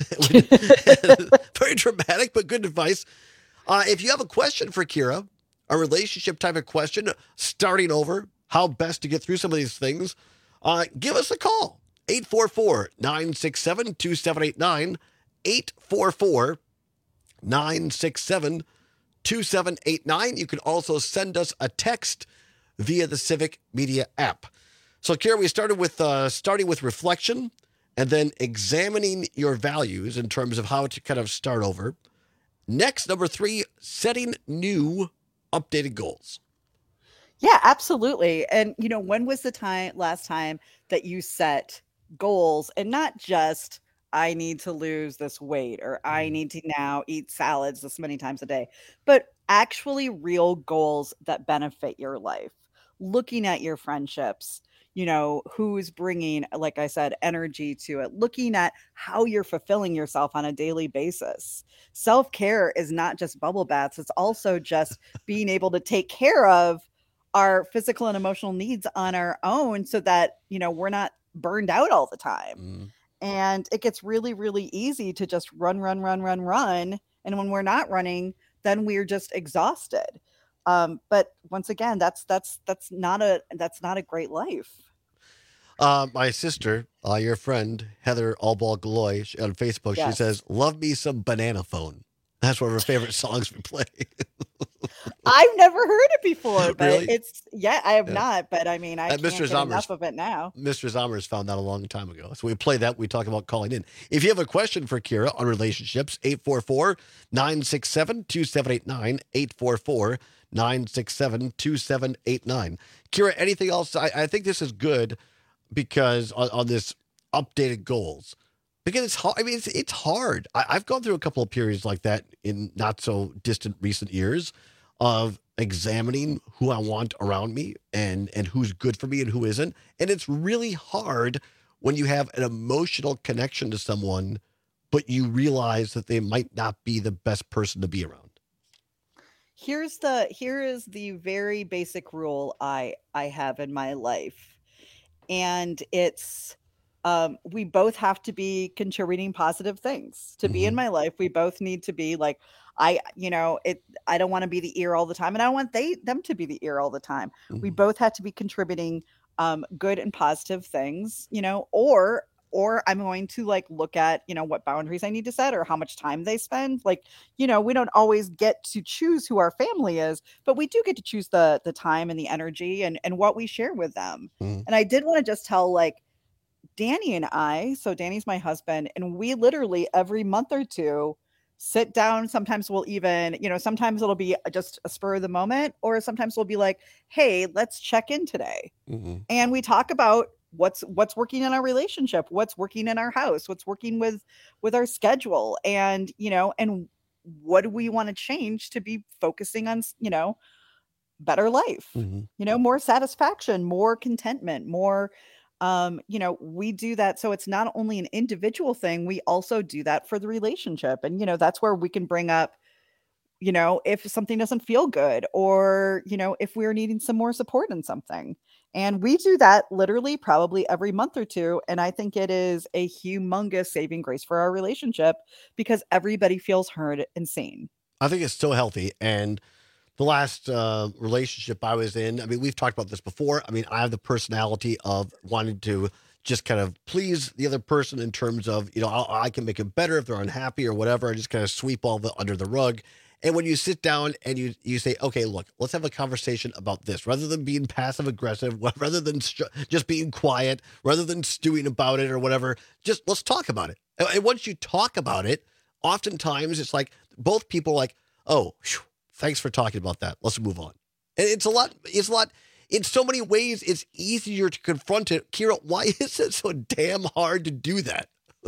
Very dramatic, but good advice. Uh, if you have a question for Kira, a relationship type of question, starting over, how best to get through some of these things, uh, give us a call. eight four four, nine six seven, two seven eight nine, eight four four, nine six seven, two seven eight nine. You can also send us a text via the Civic Media app. So, Kira, we started with uh, starting with reflection and then examining your values in terms of how to kind of start over. Next, number three, setting new updated goals. Yeah, absolutely. And you know, when was the time last time that you set goals and not just I need to lose this weight or I need to now eat salads this many times a day, but actually real goals that benefit your life. Looking at your friendships, you know, who's bringing, like I said, energy to it, looking at how you're fulfilling yourself on a daily basis. Self care is not just bubble baths, it's also just being able to take care of our physical and emotional needs on our own so that, you know, we're not burned out all the time. Mm. And it gets really, really easy to just run, run, run, run, run. And when we're not running, then we're just exhausted. Um, but once again, that's that's that's not a that's not a great life. Uh, my sister, uh, your friend Heather Allball Galoy she- on Facebook, Yes. she says, "Love me some Banana Phone." That's one of her favorite songs we play. I've never heard it before, but Really? it's yeah, I have Yeah. not. But I mean, I Uh, can't Mister get Zommers- enough of it now. Mister Zommers found that a long time ago. So we play that. We talk about calling in. If you have a question for Kira on relationships, eight four four, nine six seven, two seven eight nine, eight four four, nine six seven, two seven eight nine. Kira, anything else? I, I think this is good because on, on this updated goals, because it's hard. I mean, it's, it's hard. I, I've gone through a couple of periods like that in not so distant recent years of examining who I want around me and and who's good for me and who isn't. And it's really hard when you have an emotional connection to someone, but you realize that they might not be the best person to be around. Here's the here is the very basic rule I I have in my life. And it's um we both have to be contributing positive things to be in my life. We both need to be like I you know, it I don't want to be the ear all the time and I don't want they them to be the ear all the time. We both have to be contributing um good and positive things, you know, or or I'm going to like look at, you know, what boundaries I need to set or how much time they spend. Like, you know, we don't always get to choose who our family is, but we do get to choose the the time and the energy and and what we share with them. Mm. And I did want to just tell like Danny and I, so Danny's my husband, and we literally every month or two sit down. Sometimes we'll even, you know, sometimes it'll be just a spur of the moment, or sometimes we'll be like, hey, let's check in today. Mm-hmm. And we talk about what's what's working in our relationship, what's working in our house, what's working with with our schedule, and you know, and what do we want to change to be focusing on, you know, better life, Mm-hmm. you know, more satisfaction, more contentment, more um you know, we do that, so it's not only an individual thing, we also do that for the relationship. And you know, that's where we can bring up, you know, if something doesn't feel good, or you know, if we're needing some more support in something. And we do that literally probably every month or two, and I think it is a humongous saving grace for our relationship because everybody feels heard and seen. I think it's so healthy. And the last uh, relationship I was in, I mean, we've talked about this before. I mean, I have the personality of wanting to just kind of please the other person in terms of, you know, I'll, I can make it better if they're unhappy or whatever. I just kind of sweep all the under the rug. And when you sit down and you you say, okay, look, let's have a conversation about this, rather than being passive aggressive, rather than st- just being quiet, rather than stewing about it or whatever, just let's talk about it. And, and once you talk about it, oftentimes it's like both people are like, oh, whew, thanks for talking about that. Let's move on. And it's a lot, it's a lot, in so many ways, it's easier to confront it. Kira, why is it so damn hard to do that?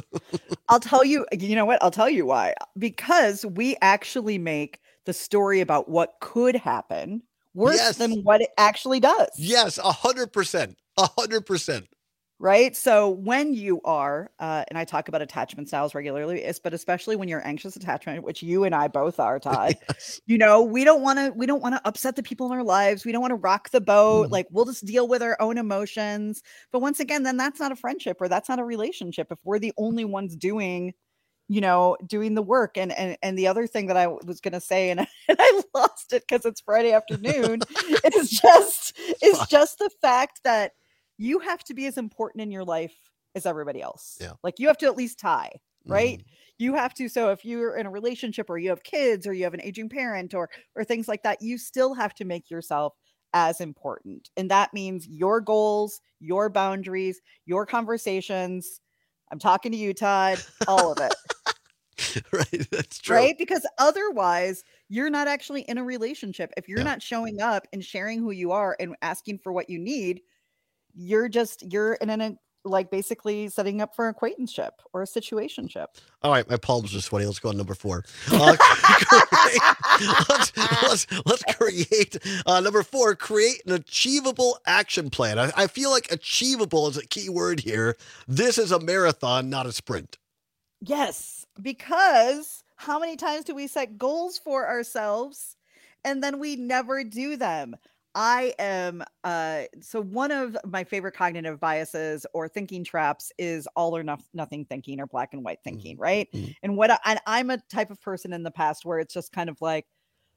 I'll tell you, you know what? I'll tell you why. Because we actually make the story about what could happen worse Yes. than what it actually does. Yes, a hundred percent, a hundred percent. Right. So when you are, uh, and I talk about attachment styles regularly, es- but especially when you're anxious attachment, which you and I both are, Todd, you know, we don't want to, we don't want to upset the people in our lives. We don't want to rock the boat. Mm. Like we'll just deal with our own emotions. But once again, then that's not a friendship or that's not a relationship. If we're the only ones doing, you know, doing the work. And, and, and the other thing that I was going to say, and, and I lost it because it's Friday afternoon, is just, is just the fact that you have to be as important in your life as everybody else. Yeah. Like you have to at least tie, right? Mhm. You have to. So if you're in a relationship or you have kids or you have an aging parent or or things like that, you still have to make yourself as important. And that means your goals, your boundaries, your conversations. I'm talking to you, Todd, all of it. Right. That's true. Right? Because otherwise, you're not actually in a relationship. If you're Yeah. not showing up and sharing who you are and asking for what you need, you're just you're in an like basically setting up for an acquaintanceship or a situationship. All right, my palms are sweaty. Let's go on number four. Uh, create, let's, let's, let's create uh, number four. Create an achievable action plan. I, I feel like achievable is a key word here. This is a marathon, not a sprint. Yes, because how many times do we set goals for ourselves and then we never do them? I am uh so one of my favorite cognitive biases or thinking traps is all or no- nothing thinking or black and white thinking, right? And what I, and I'm a type of person in the past where it's just kind of like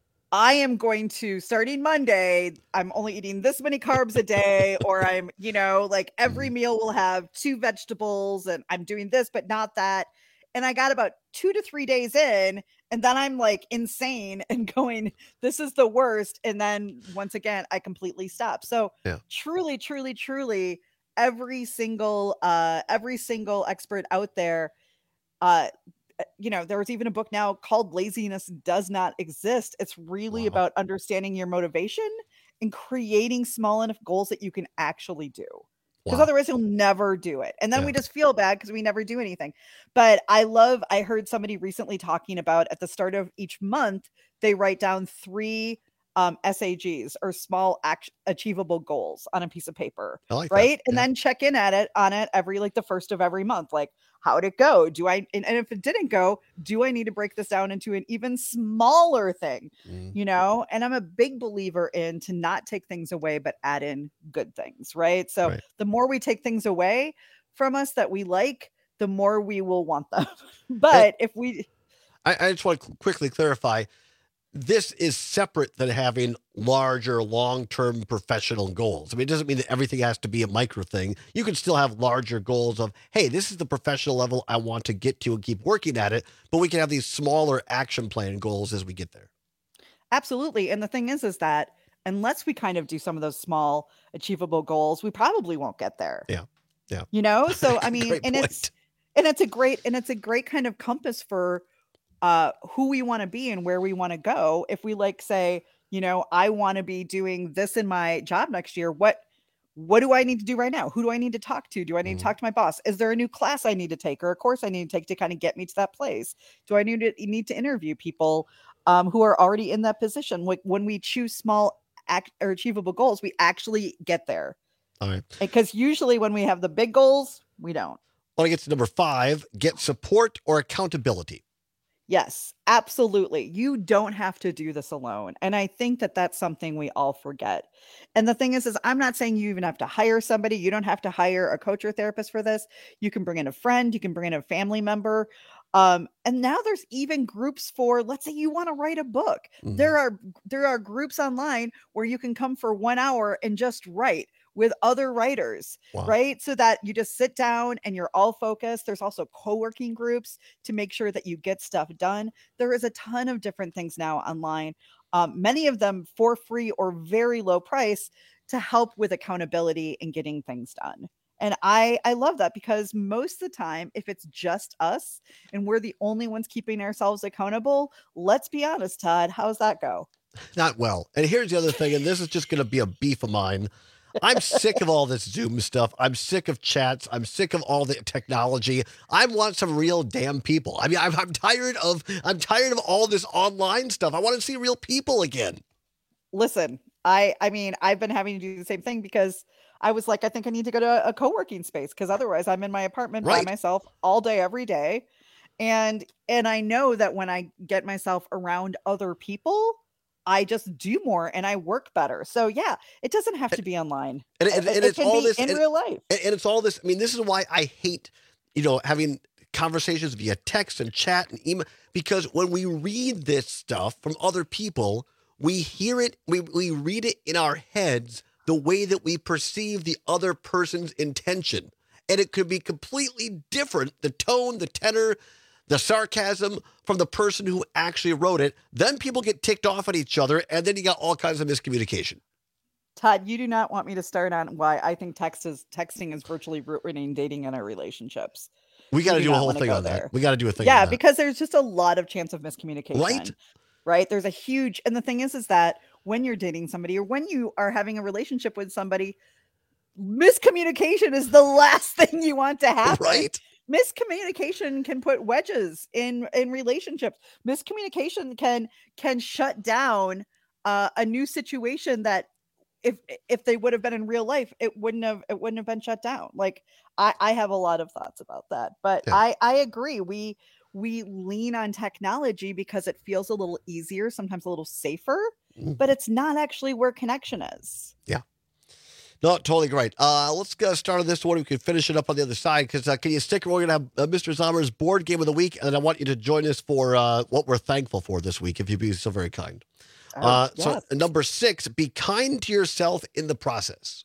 I am going to starting Monday, I'm only eating this many carbs a day, or I'm, you know, like every meal will have two vegetables and I'm doing this, but not that. And I got about two to three days in, and then I'm like insane and going, this is the worst. And then once again, I completely stop. So Yeah. truly, truly, truly, every single, uh, every single expert out there, uh, you know, there was even a book now called Laziness Does Not Exist. It's really about understanding your motivation and creating small enough goals that you can actually do. Because Wow. otherwise you'll never do it. And then Yeah. we just feel bad because we never do anything. But I love, I heard somebody recently talking about at the start of each month, they write down three um, S A Gs or small act- achievable goals on a piece of paper. I like that. Right. And Yeah. then check in at it on it every like the first of every month. Like, how'd it go? Do I, and, and if it didn't go, do I need to break this down into an even smaller thing? Mm. You know, and I'm a big believer in to not take things away, but add in good things. Right. So Right. the more we take things away from us that we like, the more we will want them. But if we, I, I just want to quickly clarify. This is separate than having larger long-term professional goals. I mean, it doesn't mean that everything has to be a micro thing. You can still have larger goals of, hey, this is the professional level I want to get to and keep working at it. But we can have these smaller action plan goals as we get there. absolutely. And the thing is, is that unless we kind of do some of those small achievable goals, we probably won't get there. Yeah. Yeah. You know? So, I mean, Great and point. it's, and it's a great, and it's a great kind of compass for uh, who we want to be and where we want to go. If we like say, you know, I want to be doing this in my job next year, what, what do I need to do right now? Who do I need to talk to? Do I need to talk to my boss? Is there a new class I need to take or a course I need to take to kind of get me to that place? Do I need to need to interview people um, who are already in that position? Like when we choose small act or achievable goals, we actually get there. All right. Because usually when we have the big goals, we don't. When I get to number five, get support or accountability. Yes, absolutely. You don't have to do this alone. And I think that that's something we all forget. And the thing is, is I'm not saying you even have to hire somebody. You don't have to hire a coach or therapist for this. You can bring in a friend. You can bring in a family member. Um, and now there's even groups for, let's say you want to write a book. Mhm. There are, there are groups online where you can come for one hour and just write with other writers, Wow. right? So that you just sit down and you're all focused. There's also co-working groups to make sure that you get stuff done. There is a ton of different things now online, um, many of them for free or very low price to help with accountability and getting things done. And I, I love that because most of the time, if it's just us and we're the only ones keeping ourselves accountable, let's be honest, Todd, how's that go? Not well. And here's the other thing, and this is just going to be a beef of mine. I'm sick of all this Zoom stuff. I'm sick of chats. I'm sick of all the technology. I want some real damn people. I mean, I'm, I'm tired of I'm tired of all this online stuff. I want to see real people again. Listen, I I mean, I've been having to do the same thing because I was like, I think I need to go to a co-working space because otherwise I'm in my apartment Right. by myself all day, every day. And and I know that when I get myself around other people, I just do more and I work better. So yeah, it doesn't have to be online. And, and, It- and it it's can all be this in and, real life. and and it's all this. I mean, this is why I hate, you know, having conversations via text and chat and email, because when we read this stuff from other people, we hear it, we, we read it in our heads the way that we perceive the other person's intention. And it could be completely different, the tone, the tenor, the sarcasm from the person who actually wrote it. Then people get ticked off at each other, and then you got all kinds of miscommunication. Todd, you do not want me to start on why I think text is texting is virtually ruining dating and our relationships. We got to do do a not whole wanna thing go on there. that. We got to do a thing Yeah, on that. because there's just a lot of chance of miscommunication. Right? Right? There's a huge, and the thing is, is that when you're dating somebody or when you are having a relationship with somebody, miscommunication is the last thing you want to happen. Right? Miscommunication can put wedges in in relationships. Miscommunication can can shut down uh, a new situation that if if they would have been in real life, it wouldn't have it wouldn't have been shut down. Like I, I have a lot of thoughts about that, but Yeah. I I agree. We we lean on technology because it feels a little easier, sometimes a little safer, Mm. but it's not actually where connection is. Yeah. No, totally great. Uh, let's get started this one. We can finish it up on the other side because uh, can you stick around? We're going to have uh, Mister Zomer's board game of the week, and I want you to join us for uh, what we're thankful for this week, if you'd be so very kind. Oh, uh, yes. So, number six, be kind to yourself in the process.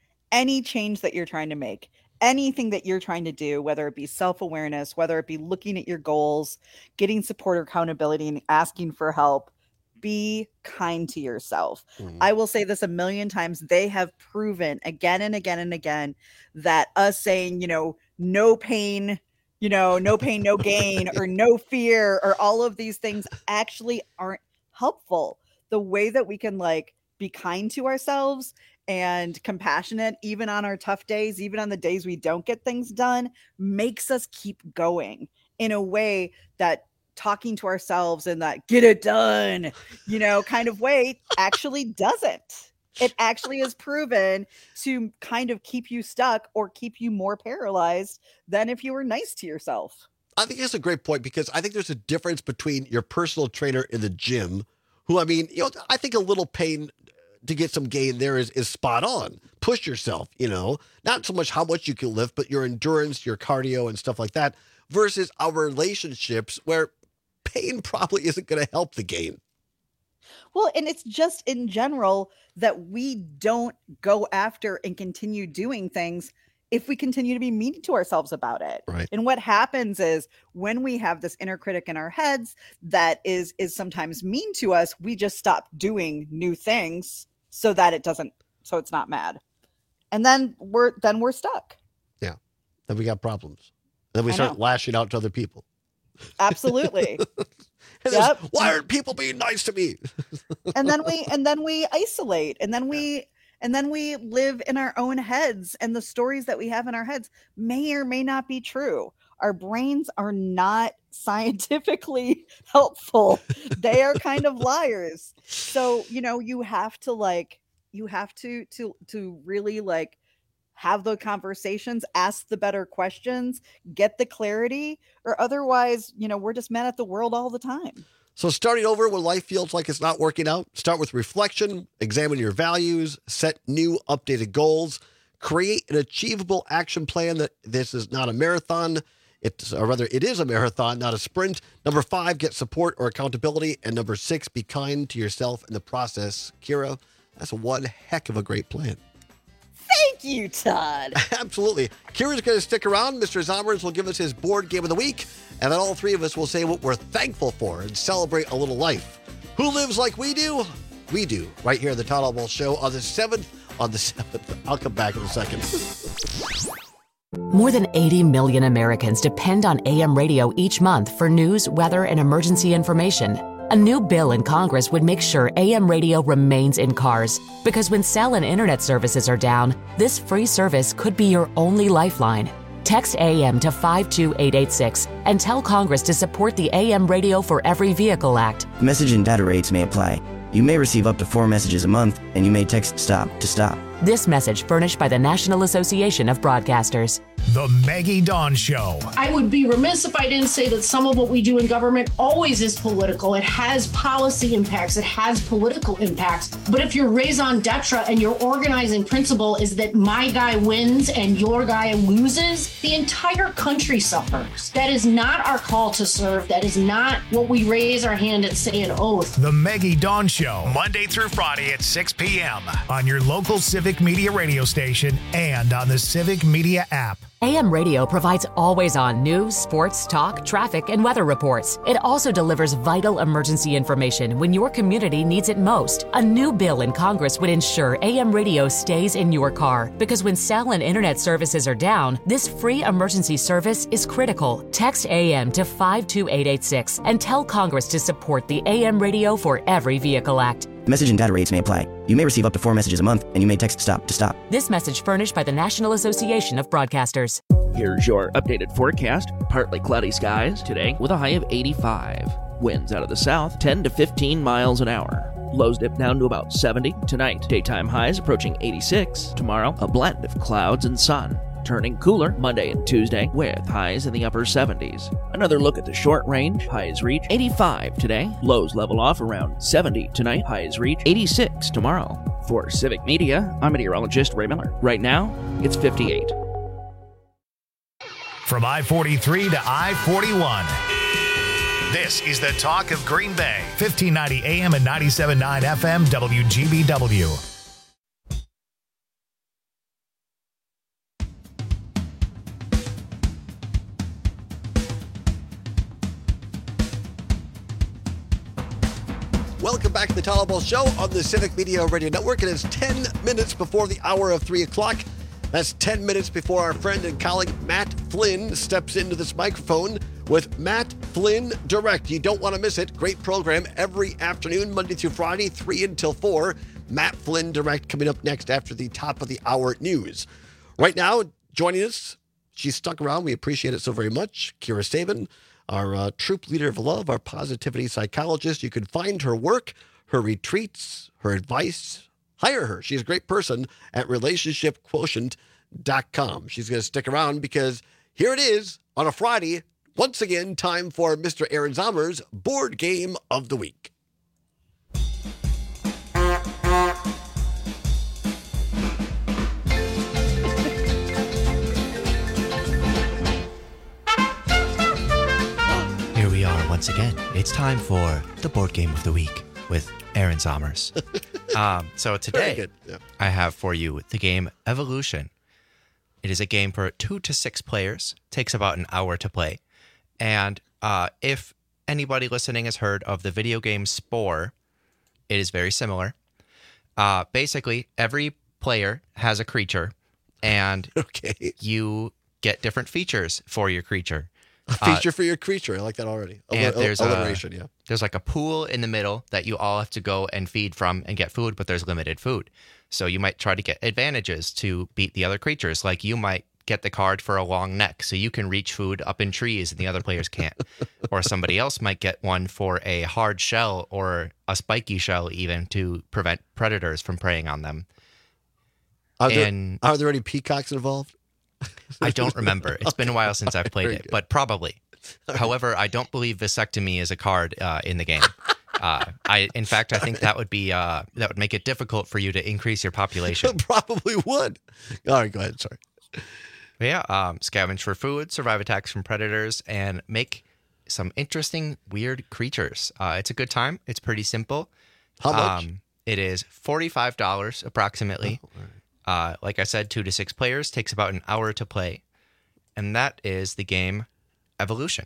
Any change that you're trying to make, anything that you're trying to do, whether it be self-awareness, whether it be looking at your goals, getting support or accountability and asking for help, be kind to yourself. Mhm. I will say this a million times. They have proven again and again and again that us saying, you know, no pain, you know, no pain, no gain, or no fear, or all of these things actually aren't helpful. The way that we can like be kind to ourselves and compassionate, even on our tough days, even on the days we don't get things done, makes us keep going in a way that talking to ourselves in that get it done, you know, kind of way actually doesn't. It actually is proven to kind of keep you stuck or keep you more paralyzed than if you were nice to yourself. I think that's a great point because I think there's a difference between your personal trainer in the gym, who, I mean, you know, I think a little pain to get some gain there is, is spot on. Push yourself, you know, not so much how much you can lift, but your endurance, your cardio and stuff like that versus our relationships where pain probably isn't going to help the gain. Well, and it's just in general that we don't go after and continue doing things if we continue to be mean to ourselves about it. Right. And what happens is when we have this inner critic in our heads that is is sometimes mean to us, we just stop doing new things so that it doesn't so it's not mad. And then we're then we're stuck. Yeah. Then we got problems. Then we I start know. lashing out to other people. Absolutely. And Yep. this, why aren't people being nice to me? and then we and then we isolate and then we and then we live in our own heads, and the stories that we have in our heads may or may not be true. Our brains are not scientifically helpful. They are kind of liars. So, you know, you have to like you have to to to really like have the conversations, ask the better questions, get the clarity, or otherwise, you know, we're just mad at the world all the time. So starting over when life feels like it's not working out, start with reflection, examine your values, set new updated goals, create an achievable action plan that this is not a marathon. It's, or rather, it is a marathon, not a sprint. Number five, get support or accountability. And number six, be kind to yourself in the process. Kira, that's one heck of a great plan. Thank you, Todd. Absolutely. Kira's going to stick around. Mister Zomers will give us his board game of the week. And then all three of us will say what we're thankful for and celebrate a little life. Who lives like we do? We do. Right here at the Todd Alwell Show on the seventh. On the seventh. I'll come back in a second. More than eighty million Americans depend on A M radio each month for news, weather, and emergency information. A new bill in Congress would make sure A M radio remains in cars, because when cell and internet services are down, this free service could be your only lifeline. Text A M to five two eight eight six and tell Congress to support the A M Radio for Every Vehicle Act. Message and data rates may apply. You may receive up to four messages a month, and you may text STOP to stop. This message furnished by the National Association of Broadcasters. The Maggie Dawn Show. I would be remiss if I didn't say that some of what we do in government always is political. It has policy impacts. It has political impacts. But if your raison d'etre and your organizing principle is that my guy wins and your guy loses, the entire country suffers. That is not our call to serve. That is not what we raise our hand and say an oath. The Maggie Dawn Show. Monday through Friday at six p.m. on your local civic Civic Media radio station and on the Civic Media app. A M Radio provides always-on news, sports, talk, traffic, and weather reports. It also delivers vital emergency information when your community needs it most. A new bill in Congress would ensure A M Radio stays in your car, because when cell and internet services are down, this free emergency service is critical. Text A M to five two eight eight six and tell Congress to support the A M Radio for Every Vehicle Act. Message and data rates may apply. You may receive up to four messages a month, and you may text STOP to stop. This message furnished by the National Association of Broadcasters. Here's your updated forecast. Partly cloudy skies today with a high of eighty-five. Winds out of the south, ten to fifteen miles an hour. Lows dip down to about seventy tonight. Daytime highs approaching eighty-six. Tomorrow, a blend of clouds and sun. Turning cooler Monday and Tuesday with highs in the upper seventies. Another look at the short range. Highs reach eighty-five today. Lows level off around seventy tonight. Highs reach eighty-six tomorrow. For Civic Media, I'm meteorologist Ray Miller. Right now, it's fifty-eight. From I forty-three to I forty-one. This is the talk of Green Bay. fifteen ninety A M and ninety-seven point nine F M W G B W. Welcome back to the Tyler Ball Show on the Civic Media Radio Network. It is ten minutes before the hour of three o'clock. That's ten minutes before our friend and colleague Matt Flynn steps into this microphone with Matt Flynn Direct. You don't want to miss it. Great program every afternoon, Monday through Friday, three until four. Matt Flynn Direct coming up next after the top of the hour news. Right now, joining us, she's stuck around. We appreciate it so very much. Kira Saban, our uh, troop leader of love, our positivity psychologist. You can find her work, her retreats, her advice. Hire her. She's a great person at relationship quotient dot com. She's going to stick around because here it is on a Friday. Once again, time for Mister Aaron Zommer's Board Game of the Week. Here we are once again. It's time for the Board Game of the Week with Aaron Zommers. um, so today, yeah. I have for you the game Evolution. It is a game for two to six players. Takes about an hour to play. And uh, if anybody listening has heard of the video game Spore, it is very similar. Uh, basically, every player has a creature, and okay. you get different features for your creature. A feature uh, for your creature. I like that already. And there's alliteration, a, yeah. There's like a pool in the middle that you all have to go and feed from and get food, but there's limited food. So you might try to get advantages to beat the other creatures. Like you might get the card for a long neck, so you can reach food up in trees and the other players can't. Or somebody else might get one for a hard shell or a spiky shell even to prevent predators from preying on them. Are there, and are there any peacocks involved? I don't remember. It's been a while since I've played it, but probably. However, I don't believe vasectomy is a card uh, in the game. Uh, I, in fact, I think that would be uh, that would make it difficult for you to increase your population. Probably would. All right, go ahead. Sorry. But yeah, um, scavenge for food, survive attacks from predators, and make some interesting, weird creatures. Uh, it's a good time. It's pretty simple. How much? Um, it is forty-five dollars approximately. Oh, all right. Uh, like I said, two to six players, takes about an hour to play. And that is the game Evolution.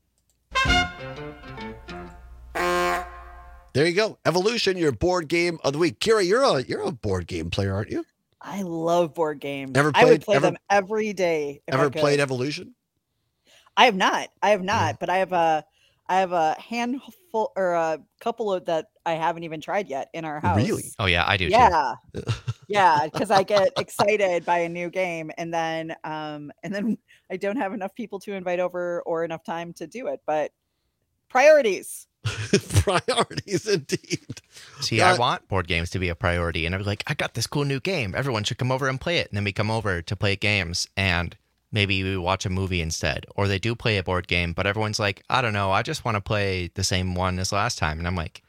There you go. Evolution, your board game of the week. Kira, you're a you're a board game player, aren't you? I love board games. Ever played, I would play ever, them every day. If ever I could. played Evolution? I have not. I have not, oh. but I have a I have a handful or a couple of that I haven't even tried yet in our house. Really? Oh yeah, I do yeah. too. Yeah, because I get excited by a new game and then um and then I don't have enough people to invite over or enough time to do it. But priorities. Priorities indeed. See, uh, I want board games to be a priority, and I'm like, I got this cool new game. Everyone should come over and play it. And then we come over to play games, and maybe we watch a movie instead, or they do play a board game, but everyone's like, I don't know, I just want to play the same one as last time. And I'm like,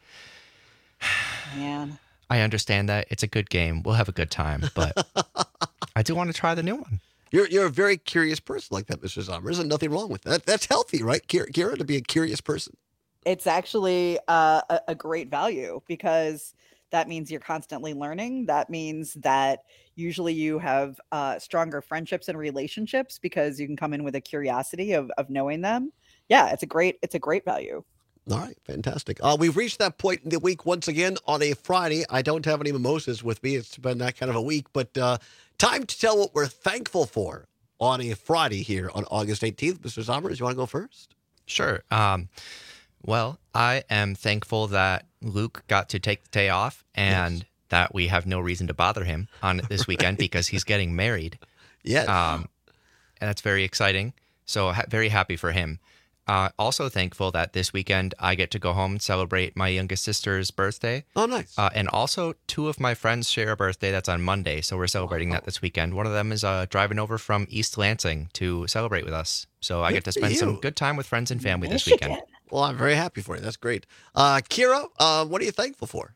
man, I understand that it's a good game. We'll have a good time, but I do want to try the new one. You're you're a very curious person like that, Mister Zommer. There's nothing wrong with that. That's healthy, right, Kira, Kira to be a curious person? It's actually uh, a, a great value because That means you're constantly learning. That means that usually you have uh, stronger friendships and relationships because you can come in with a curiosity of, of knowing them. Yeah, it's a great, it's a great value. All right, fantastic. Uh, we've reached that point in the week once again on a Friday. I don't have any mimosas with me. It's been that kind of a week, but uh, time to tell what we're thankful for on a Friday here on August eighteenth. Mister Zommers, you want to go first? Sure. Um, well, I am thankful that Luke got to take the day off and yes. that we have no reason to bother him on this weekend right. because he's getting married. Yes. Um, and that's very exciting. So ha- very happy for him. Uh, also thankful that this weekend I get to go home and celebrate my youngest sister's birthday. Oh, nice. Uh, and also two of my friends share a birthday that's on Monday, so we're celebrating wow. that this weekend. One of them is uh, driving over from East Lansing to celebrate with us. So I good get to spend some good time with friends and family Michigan. this weekend. Well, I'm very happy for you. That's great. Uh, Kira, uh, what are you thankful for?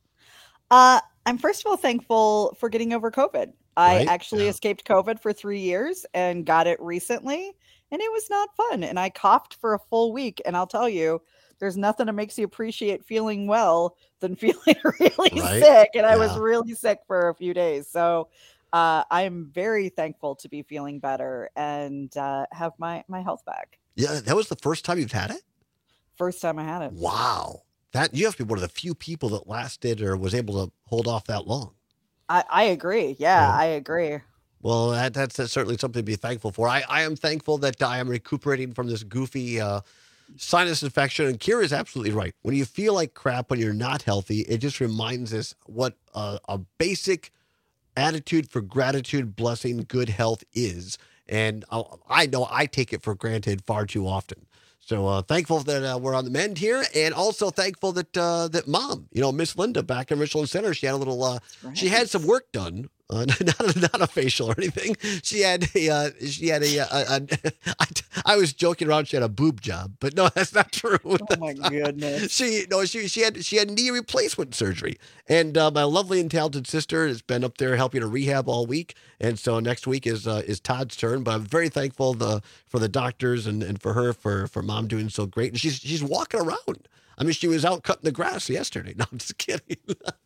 Uh, I'm first of all thankful for getting over COVID. I Right? actually Yeah. escaped COVID for three years and got it recently, and it was not fun. And I coughed for a full week. And I'll tell you, there's nothing that makes you appreciate feeling well than feeling really Right? sick. And I was Yeah. really sick for a few days. So uh, I'm very thankful to be feeling better and uh, have my my health back. Yeah, that was the first time you've had it? First time I had it. Wow. That you have to be one of the few people that lasted or was able to hold off that long. I, I agree. Yeah, Yeah. I agree. Well, that, that's, that's certainly something to be thankful for. I, I am thankful that I am recuperating from this goofy uh, sinus infection. And Kira is absolutely right. When you feel like crap, when you're not healthy, it just reminds us what uh, a basic attitude for gratitude, blessing, good health is. And I, I know I take it for granted far too often. So uh, thankful that uh, we're on the mend here, and also thankful that uh, that Mom, you know, Miss Linda back in Richland Center, she had a little, uh, she had some work done, uh, not a, not a facial or anything. She had a, uh, she had a, a, a, a I, I was joking around. She had a boob job, but no, that's not true. Oh my goodness. She no, she she had she had knee replacement surgery, and uh, my lovely and talented sister has been up there helping her rehab all week, and so next week is uh, is Todd's turn. But I'm very thankful the for the doctors and, and for her for for Mom doing so great, and she's she's walking around. I mean, she was out cutting the grass yesterday. No, I'm just kidding.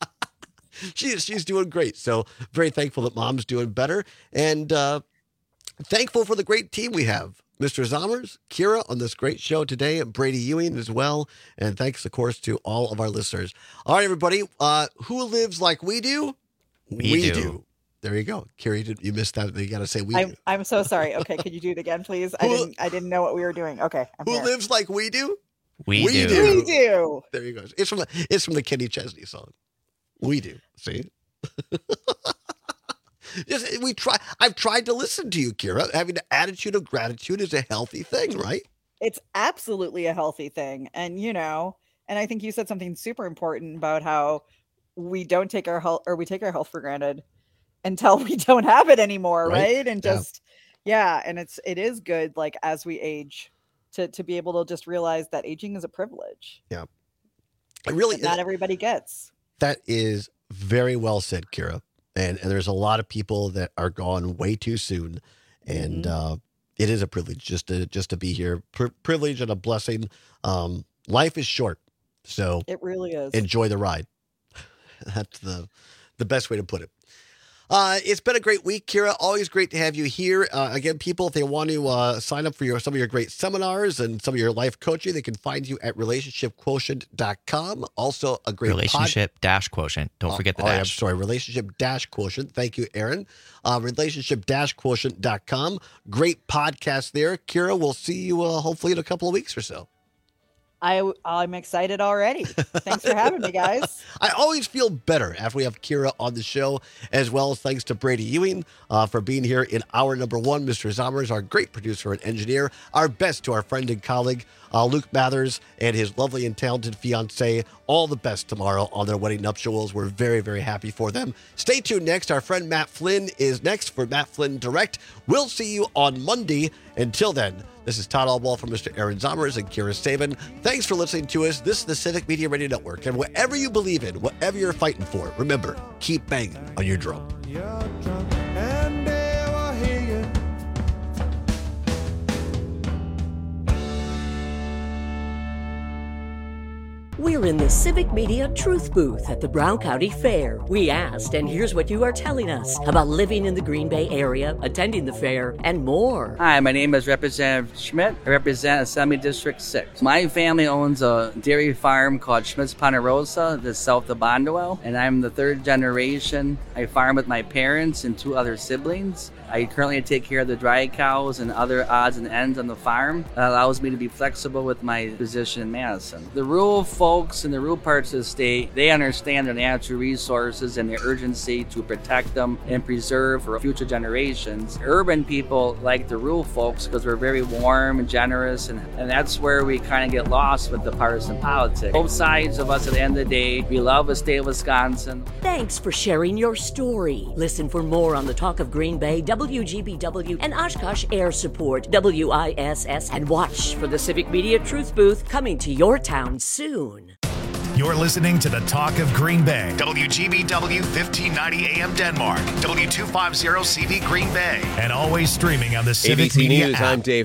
she she's doing great. So very thankful that Mom's doing better, and uh, thankful for the great team we have. Mister Zommers, Kira on this great show today, and Brady Ewing as well. And thanks, of course, to all of our listeners. All right, everybody. Uh, who lives like we do? We do. There you go. Kira, you, did, you missed that. You got to say we I'm do. I'm so sorry. Okay, could you do it again, please? I Who- didn't I didn't know what we were doing. Okay, I'm Who here. lives like we do? We, do. We do. There you go. It's from the, it's from the Kenny Chesney song. We do. See? Just, we try. I've tried to listen to you, Kira. Having an attitude of gratitude is a healthy thing, right? It's absolutely a healthy thing. And, you know, and I think you said something super important about how we don't take our health or we take our health for granted until we don't have it anymore. Right. Right. And Yeah. just, yeah. And it's, it is good, like, as we age to, to be able to just realize that aging is a privilege Yeah. It really that not everybody gets. That is very well said, Kira. And, and there's a lot of people that are gone way too soon. And uh, it is a privilege just to just to be here. Pri- privilege and a blessing. Um, life is short. So It really is. enjoy the ride. That's the the best way to put it. Uh, it's been a great week, Kira. Always great to have you here. Uh, again, people, if they want to uh, sign up for your some of your great seminars and some of your life coaching, they can find you at relationship quotient dot com. Also, a great pod- Relationship dash quotient. Don't Oh, forget the oh, I'm dash. sorry, relationship dash quotient. Thank you, Aaron. Uh, relationship dash quotient dot com. Great podcast there. Kira, we'll see you uh, hopefully in a couple of weeks or so. I, I'm excited already. Thanks for having me, guys. I always feel better after we have Kira on the show, as well as thanks to Brady Ewing uh, for being here in hour number one. Mister Zommers, our great producer and engineer. Our best to our friend and colleague, uh, Luke Mathers, and his lovely and talented fiancée. All the best tomorrow on their wedding nuptials. We're very, very happy for them. Stay tuned next. Our friend Matt Flynn is next for Matt Flynn Direct. We'll see you on Monday. Until then, this is Todd Alwall from Mister Aaron Zommers and Kira Saban. Thanks for listening to us. This is the Civic Media Radio Network. And whatever you believe in, whatever you're fighting for, remember, keep banging on your drum. And they will hear you. We're in the Civic Media Truth Booth at the Brown County Fair. We asked, and here's what you are telling us about living in the Green Bay area, attending the fair, and more. Hi, my name is Representative Schmidt. I represent Assembly District six. My family owns a dairy farm called Schmidt's Ponderosa, that's south of Bondwell, and I'm the third generation. I farm with my parents and two other siblings. I currently take care of the dry cows and other odds and ends on the farm. That allows me to be flexible with my position in Madison. The rural folks in the rural parts of the state, they understand their natural resources and the urgency to protect them and preserve for future generations. Urban people like the rural folks because we're very warm and generous, and, and that's where we kind of get lost with the partisan politics. Both sides of us at the end of the day, we love the state of Wisconsin. Thanks for sharing your story. Listen for more on the Talk of Green Bay, W G B W, and Oshkosh Air Support, W I S S, and watch for the Civic Media Truth Booth coming to your town soon. You're listening to the Talk of Green Bay, W G B W fifteen ninety A M Denmark, W two fifty C V Green Bay, and always streaming on the Civic A B C Media News, app. I'm Dave